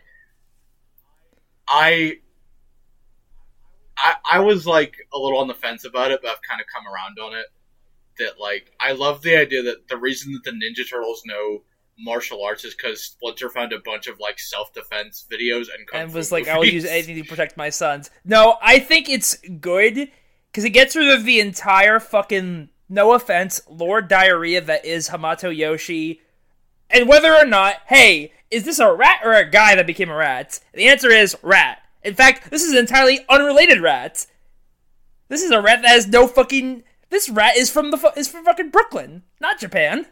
I was, like, a little on the fence about it, but I've kind of come around on it. That, like, I love the idea that the reason that the Ninja Turtles know martial arts is because Splinter found a bunch of, like, self-defense videos and was like, I will use anything to protect my sons. No, I think it's good because it gets rid of the entire fucking, no offense, Lord diarrhea that is Hamato Yoshi, and whether or not, hey, is this a rat or a guy that became a rat? The answer is rat. In fact, this is an entirely unrelated rat. This is a rat that has no fucking. This rat is from fucking Brooklyn, not Japan.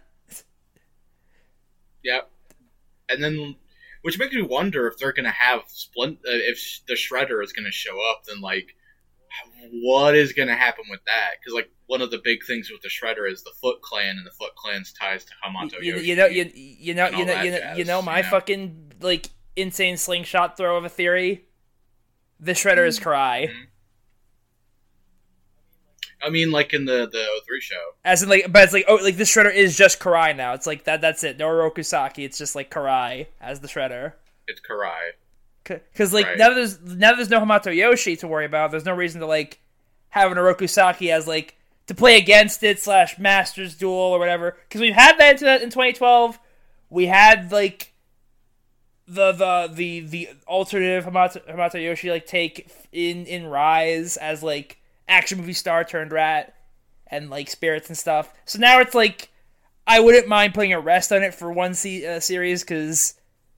Yep. And then, which makes me wonder if they're gonna have if the Shredder is gonna show up. Then, like, what is gonna happen with that? Because, like, one of the big things with the Shredder is the Foot Clan and the Foot Clan's ties to Hamato Yoshi. You know my fucking, like, insane slingshot throw of a theory. The Shredder is Karai. Mm-hmm. I mean, like in the 03 show. As in, like, but it's like, oh, like, the Shredder is just Karai now. It's like that's it. No Orokusaki. It's just, like, Karai as the Shredder. It's Karai. Because, like, now there's no Hamato Yoshi to worry about. There's no reason to, like, have an Orokusaki as, like, to play against it / Masters Duel or whatever. Because we've had that in 2012. We had, like, the alternative Hamato Yoshi, like, take in Rise as, like, action movie star turned rat and, like, spirits and stuff. So now it's like, I wouldn't mind putting a rest on it for one series, because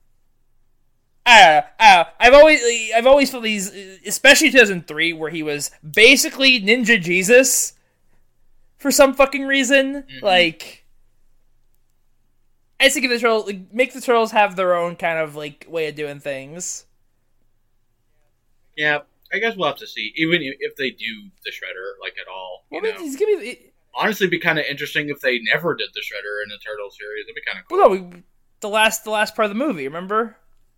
I've always felt these, especially 2003, where he was basically Ninja Jesus for some fucking reason. Mm-hmm. Like, I just think the Turtles, like, make the Turtles have their own kind of, like, way of doing things. Yeah, I guess we'll have to see. Even if they do the Shredder, like, at all. Honestly, it'd be kind of interesting if they never did the Shredder in the Turtle series. It'd be kind of cool. Well, no, the last part of the movie, remember?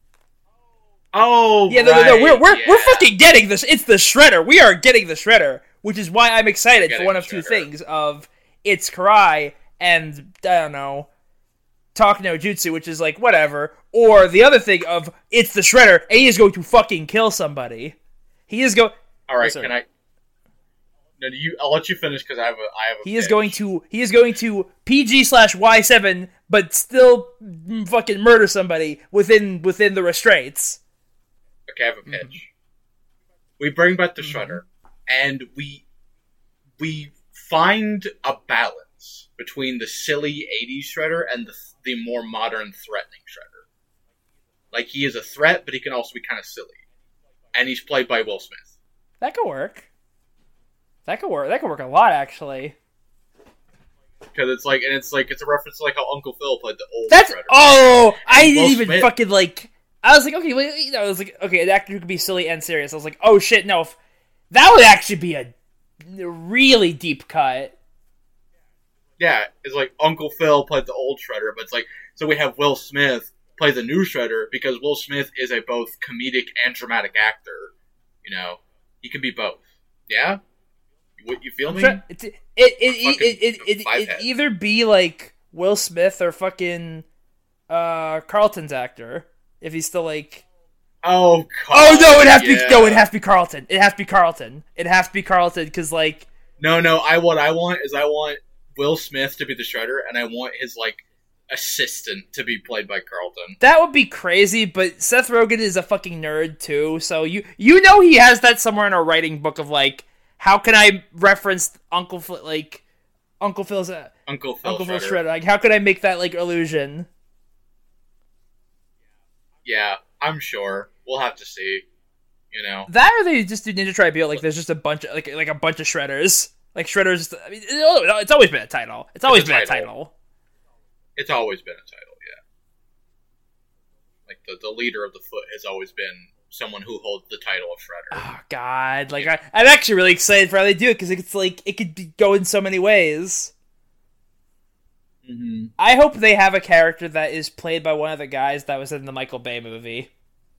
Oh, yeah, right. No, we're fucking getting this. It's the Shredder. We are getting the Shredder, which is why I'm excited for one of two things: of it's Karai and, I don't know, Talk No Jutsu, which is like whatever, or the other thing of it's the Shredder and he is going to fucking kill somebody. He is going. All right, can I? No, I'll let you finish because I have a. He is going to PG/Y7, but still fucking murder somebody within the restraints. Okay, I have a pitch. Mm-hmm. We bring back the Shredder, and we find a balance between the silly '80s Shredder and the more modern, threatening Shredder. Like, he is a threat, but he can also be kind of silly, and he's played by Will Smith. That could work. That could work a lot, actually. Because it's a reference to, like, how Uncle Phil played the old Shredder. I didn't even Smith. Fucking, like, I was like, okay, well, you know, I was like, okay, an actor who could be silly and serious. I was like, oh shit, no, that would actually be a really deep cut. Yeah, it's like Uncle Phil played the old Shredder, but it's like, so we have Will Smith play the new Shredder, because Will Smith is a both comedic and dramatic actor. You know, he can be both. Yeah? You feel me? It either be like Will Smith or fucking Carlton's actor if he's still like. Oh God. Oh no! It'd have to yeah. be no. It'd have to be Carlton. It'd have to be Carlton. It'd have to be Carlton because like. No. What I want Will Smith to be the Shredder, and I want his like assistant to be played by Carlton. That would be crazy, but Seth Rogen is a fucking nerd too, so you know he has that somewhere in a writing book of like, how can I reference Uncle Phil's Uncle Phil Shredder? Like, how could I make that like illusion? Yeah, I'm sure. We'll have to see. You know that, or they just do Ninja Tribute. Like, there's just a bunch of like a bunch of Shredders. Like Shredders. I mean, it's always been a title. It's always been a title. It's always been a title, yeah. Like, the leader of the Foot has always been someone who holds the title of Shredder. Oh, God. Like, I'm actually really excited for how they do it, because it's like, it could go in so many ways. Mm-hmm. I hope they have a character that is played by one of the guys that was in the Michael Bay movie.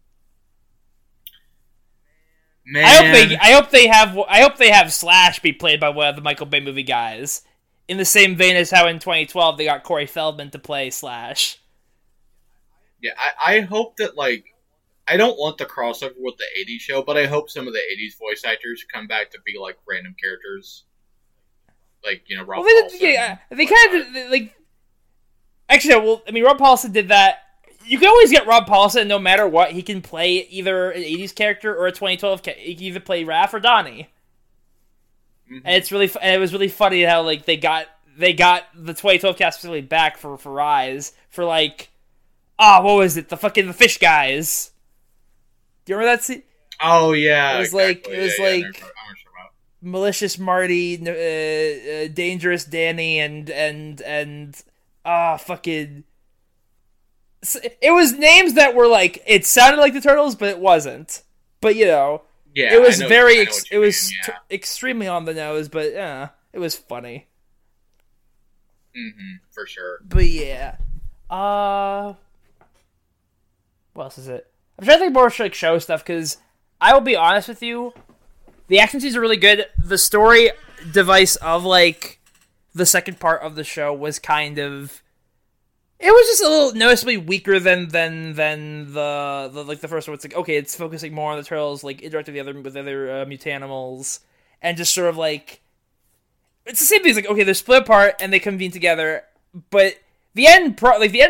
Man. I hope they have Slash be played by one of the Michael Bay movie guys. In the same vein as how in 2012 they got Corey Feldman to play Slash. Yeah, I hope that, like, I don't want the crossover with the 80s show, but I hope some of the 80s voice actors come back to be, like, random characters. Like, you know, Rob Paulsen. Yeah, they kind of, like... Actually, well, I mean, Rob Paulsen did that. You can always get Rob Paulsen no matter what. He can play either an 80s character or a 2012 character. He can either play Raph or Donnie. Mm-hmm. And it was really funny how like they got the 2012 cast specifically back for Rise for like, what was it? The fish guys. Do you remember that scene? Oh yeah, it was like Malicious Marty, Dangerous Danny, and fucking. It was names that were like, it sounded like the Turtles, but it wasn't. But you know. Yeah, it was extremely on the nose, but it was funny. Mm-hmm, for sure. But yeah, what else is it? I'm trying to think more like show stuff because I will be honest with you, the action scenes are really good. The story device of like the second part of the show was kind of. It was just a little noticeably weaker than the first one. It's like, okay, it's focusing more on the Turtles, like interacting with other mutanimals, and just sort of like it's the same thing. It's like, okay, they're split apart and they convene together, but the end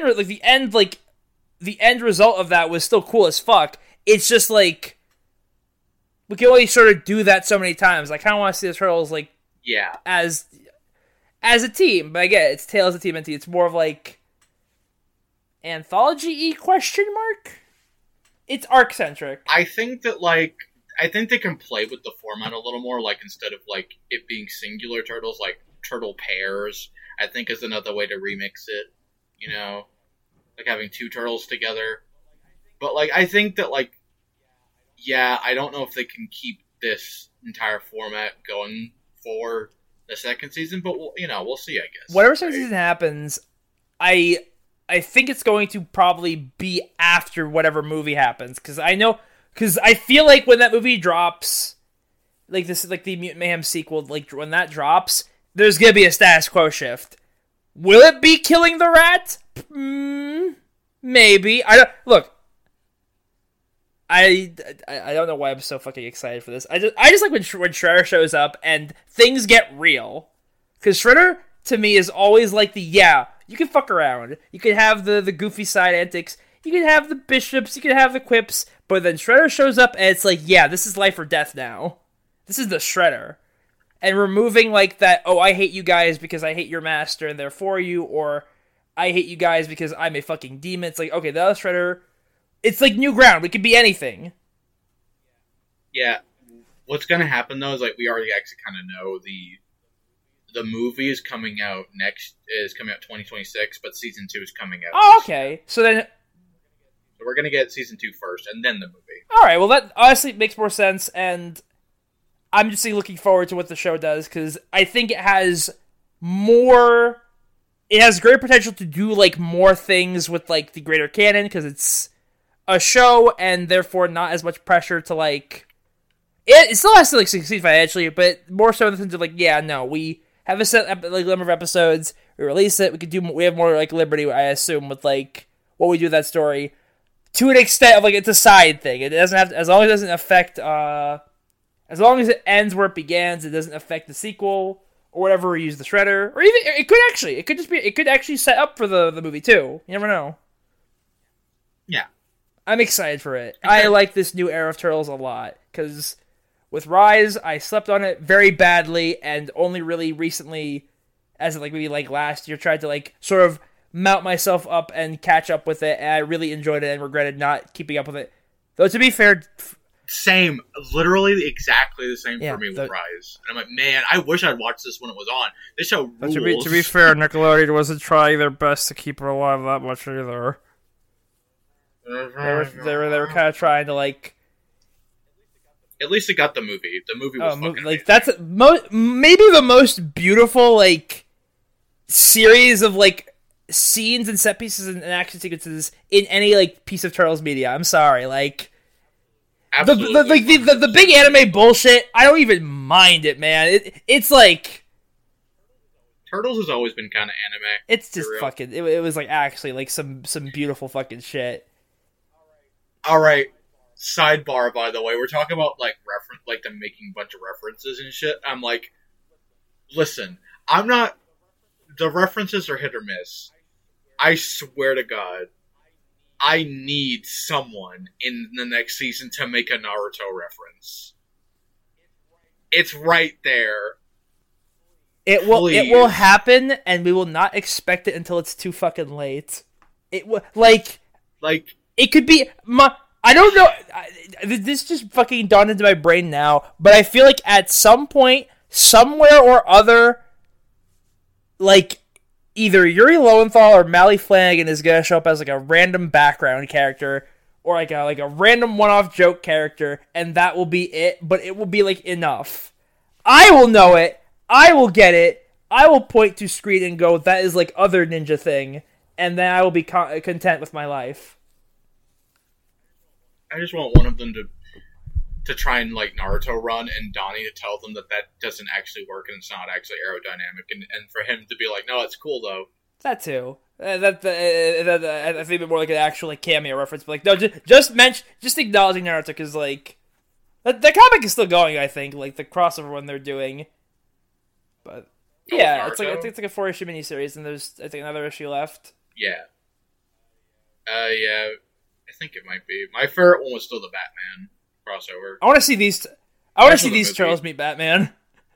result of that was still cool as fuck. It's just like we can only sort of do that so many times. I kind of want to see the Turtles like as a team, but I get it. It's Tales of TMNT. It's more of like. Anthology-y question mark? It's arc-centric. I think they can play with the format a little more, like instead of like it being singular turtles, like turtle pairs, I think is another way to remix it, you know? Like having two turtles together. But like I think that like I don't know if they can keep this entire format going for the second season, but we'll see, I guess. Whatever second season happens, I think it's going to probably be after whatever movie happens, because I feel like when that movie drops, like this, like the Mutant Mayhem sequel, like when that drops, there's gonna be a status quo shift. Will it be Killing the Rat? Maybe. I don't know why I'm so fucking excited for this. I just like when Shredder shows up and things get real, because Shredder to me is always like you can fuck around. You can have the goofy side antics. You can have the bishops. You can have the quips. But then Shredder shows up and it's like, this is life or death now. This is the Shredder. And removing like that, I hate you guys because I hate your master and they're for you, or I hate you guys because I'm a fucking demon. It's like, okay, the other Shredder, it's like new ground. We could be anything. Yeah. What's going to happen though is like we already actually kind of know the movie is coming out 2026, but season 2 is coming out. Oh, okay. So we're gonna get season 2 first, and then the movie. All right. Well, that honestly makes more sense, and I'm just looking forward to what the show does because I think it has more. It has great potential to do like more things with like the greater canon because it's a show, and therefore not as much pressure to like. It still has to like succeed financially, but more so in the sense of like, we have a set like number of episodes. We release it. We have more like liberty, I assume, with like what we do with that story to an extent of like it's a side thing. It doesn't have to, as long as it doesn't affect as long as it ends where it begins. It doesn't affect the sequel or whatever. We use the shredder, or even it could actually set up for the movie too. You never know. Yeah, I'm excited for it. I like this new era of Turtles a lot because with Rise, I slept on it very badly, and only really recently, as of like maybe like last year, tried to like sort of mount myself up and catch up with it, and I really enjoyed it and regretted not keeping up with it. Though to be fair, same, literally exactly the same for me with Rise. And I'm like, man, I wish I'd watched this when it was on. This show rules. To be fair, Nickelodeon wasn't trying their best to keep it alive that much either. They were kind of trying to like. At least it got the movie. The movie was fucking like amazing. That's maybe the most beautiful like series of like scenes and set pieces and action sequences in any like piece of Turtles media. I'm sorry, like the big anime bullshit. I don't even mind it, man. It's like Turtles has always been kind of anime. It's just fucking. It was like actually like some beautiful fucking shit. All right. Sidebar, by the way, we're talking about like them making a bunch of references and shit. I'm like, listen, I'm not. The references are hit or miss. I swear to God, I need someone in the next season to make a Naruto reference. It's right there. It will happen, and we will not expect it until it's too fucking late. It will like it could be. I don't know. This just fucking dawned into my brain now, but I feel like at some point, somewhere or other, like either Yuri Lowenthal or Mally Flanagan is gonna show up as like a random background character or like a random one-off joke character, and that will be it. But it will be like enough. I will know it. I will get it. I will point to screen and go, "That is like other ninja thing," and then I will be content with my life. I just want one of them to try and like Naruto run, and Donnie to tell them that doesn't actually work and it's not actually aerodynamic, and for him to be like, no, it's cool though. That too. I think more like an actual like cameo reference, but like no, just acknowledging Naruto because like the comic is still going. I think like the crossover one they're doing, but yeah, it's like I think it's like a 4-issue miniseries, and there's I think another issue left. Yeah. Yeah. I think it might be. My favorite one was still the Batman crossover. I want to see these. I want to see these Turtles meet Batman.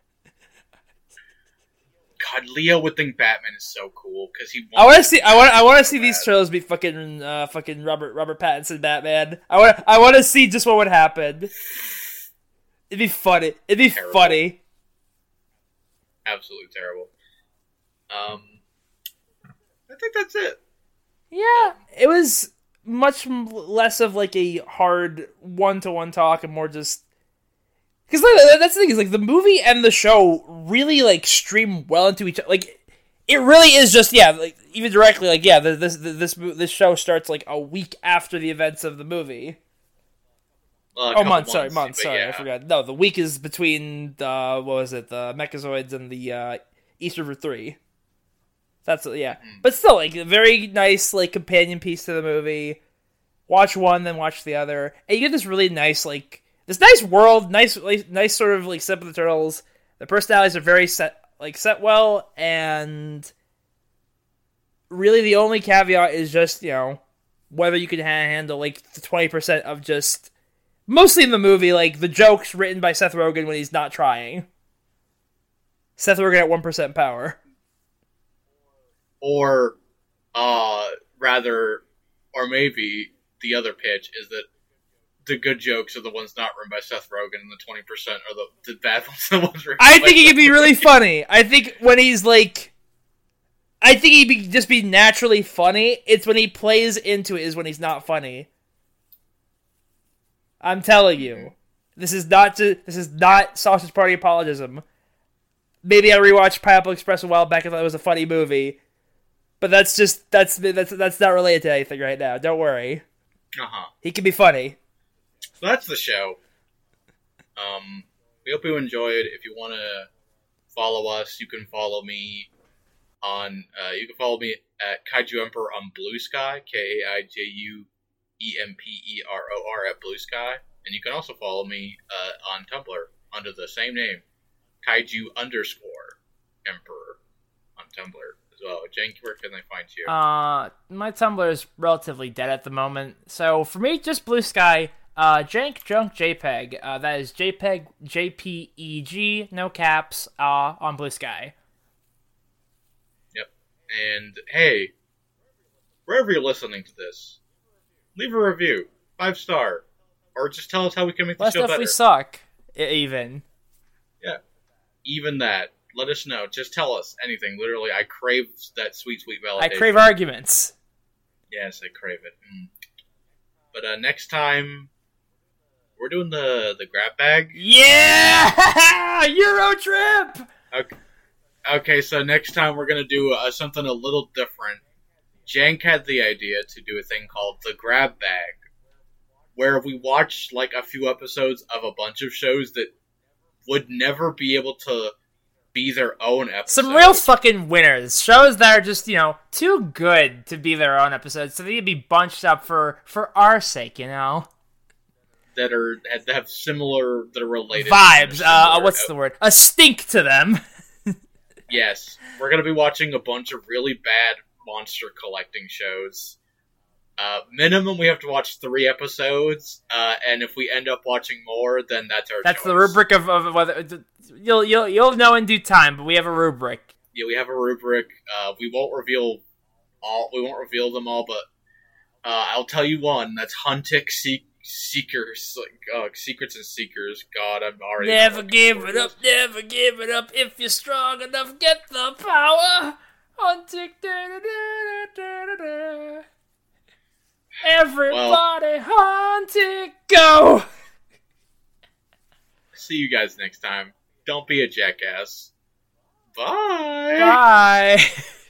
God, Leo would think Batman is so cool because he. I want to see. I want to see these Turtles meet fucking Robert Pattinson Batman. I want to see just what would happen. It'd be funny. It'd be terrible. Funny. Absolutely terrible. I think that's it. Yeah, it was much less of like a hard one-to-one talk and more just because that's the thing is like the movie and the show really like stream well into each other. Like it really is just like even directly like this show starts like a week after the events of the movie. Months. Sorry, yeah. I forgot. No, the week is between the the Mechazoids and the East River 3. That's but still like a very nice like companion piece to the movie. Watch one, then watch the other, and you get this really nice like this nice world, nice sort of like set of the Turtles. The personalities are very set well, and really the only caveat is just whether you can handle like the 20% of just mostly in the movie like the jokes written by Seth Rogen when he's not trying. Seth Rogen at 1% power. Or, maybe the other pitch is that the good jokes are the ones not written by Seth Rogen, and the 20% are the bad ones. The ones written I think it could be really funny. I think when he's like, I think he'd just be naturally funny. It's when he plays into it is when he's not funny. I'm telling you, this is not Sausage Party apologism. Maybe I rewatched Pineapple Express a while back and thought it was a funny movie. But that's not related to anything right now. Don't worry. He can be funny. So that's the show. We hope you enjoyed. If you want to follow us. You can follow me on. You can follow me at Kaiju Emperor on Blue Sky, KAIJUEMPEROR at Blue Sky, and you can also follow me on Tumblr under the same name, Kaiju_Emperor on Tumblr as well. Jank, where can they find you? My Tumblr is relatively dead at the moment, so for me, just Blue Sky. Jank Junk JPEG. That is JPEG JPEG, no caps. On Blue Sky. Yep. And hey, wherever you're listening to this, leave a review, 5-star, or just tell us how we can make the Let show us know if better. we suck. Even. Yeah, even that. Let us know. Just tell us anything. Literally, I crave that sweet validation. I crave arguments. Yes, I crave it. But next time, we're doing the grab bag. Yeah! Euro trip! Okay, so next time we're going to do something a little different. Jank had the idea to do a thing called the grab bag, where we watch like a few episodes of a bunch of shows that would never be able to be their own episode. Some real fucking winners. Shows that are just, too good to be their own episodes, so they need to be bunched up for our sake, That have similar, that are related vibes. similar What's the word? A stink to them. Yes, we're gonna be watching a bunch of really bad monster collecting shows. Minimum, we have to watch 3 episodes, and if we end up watching more, then that's our. That's choice. the rubric of whether you'll know in due time, but we have a rubric. Yeah, we have a rubric. We won't reveal them all, but I'll tell you one. That's Huntic Seekers, Secrets and Seekers. God, I'm already. Never give it up, never give it up. If you're strong enough, get the power. Huntic. Everybody, Huntic, go. See you guys next time. Don't be a jackass. Bye. Bye.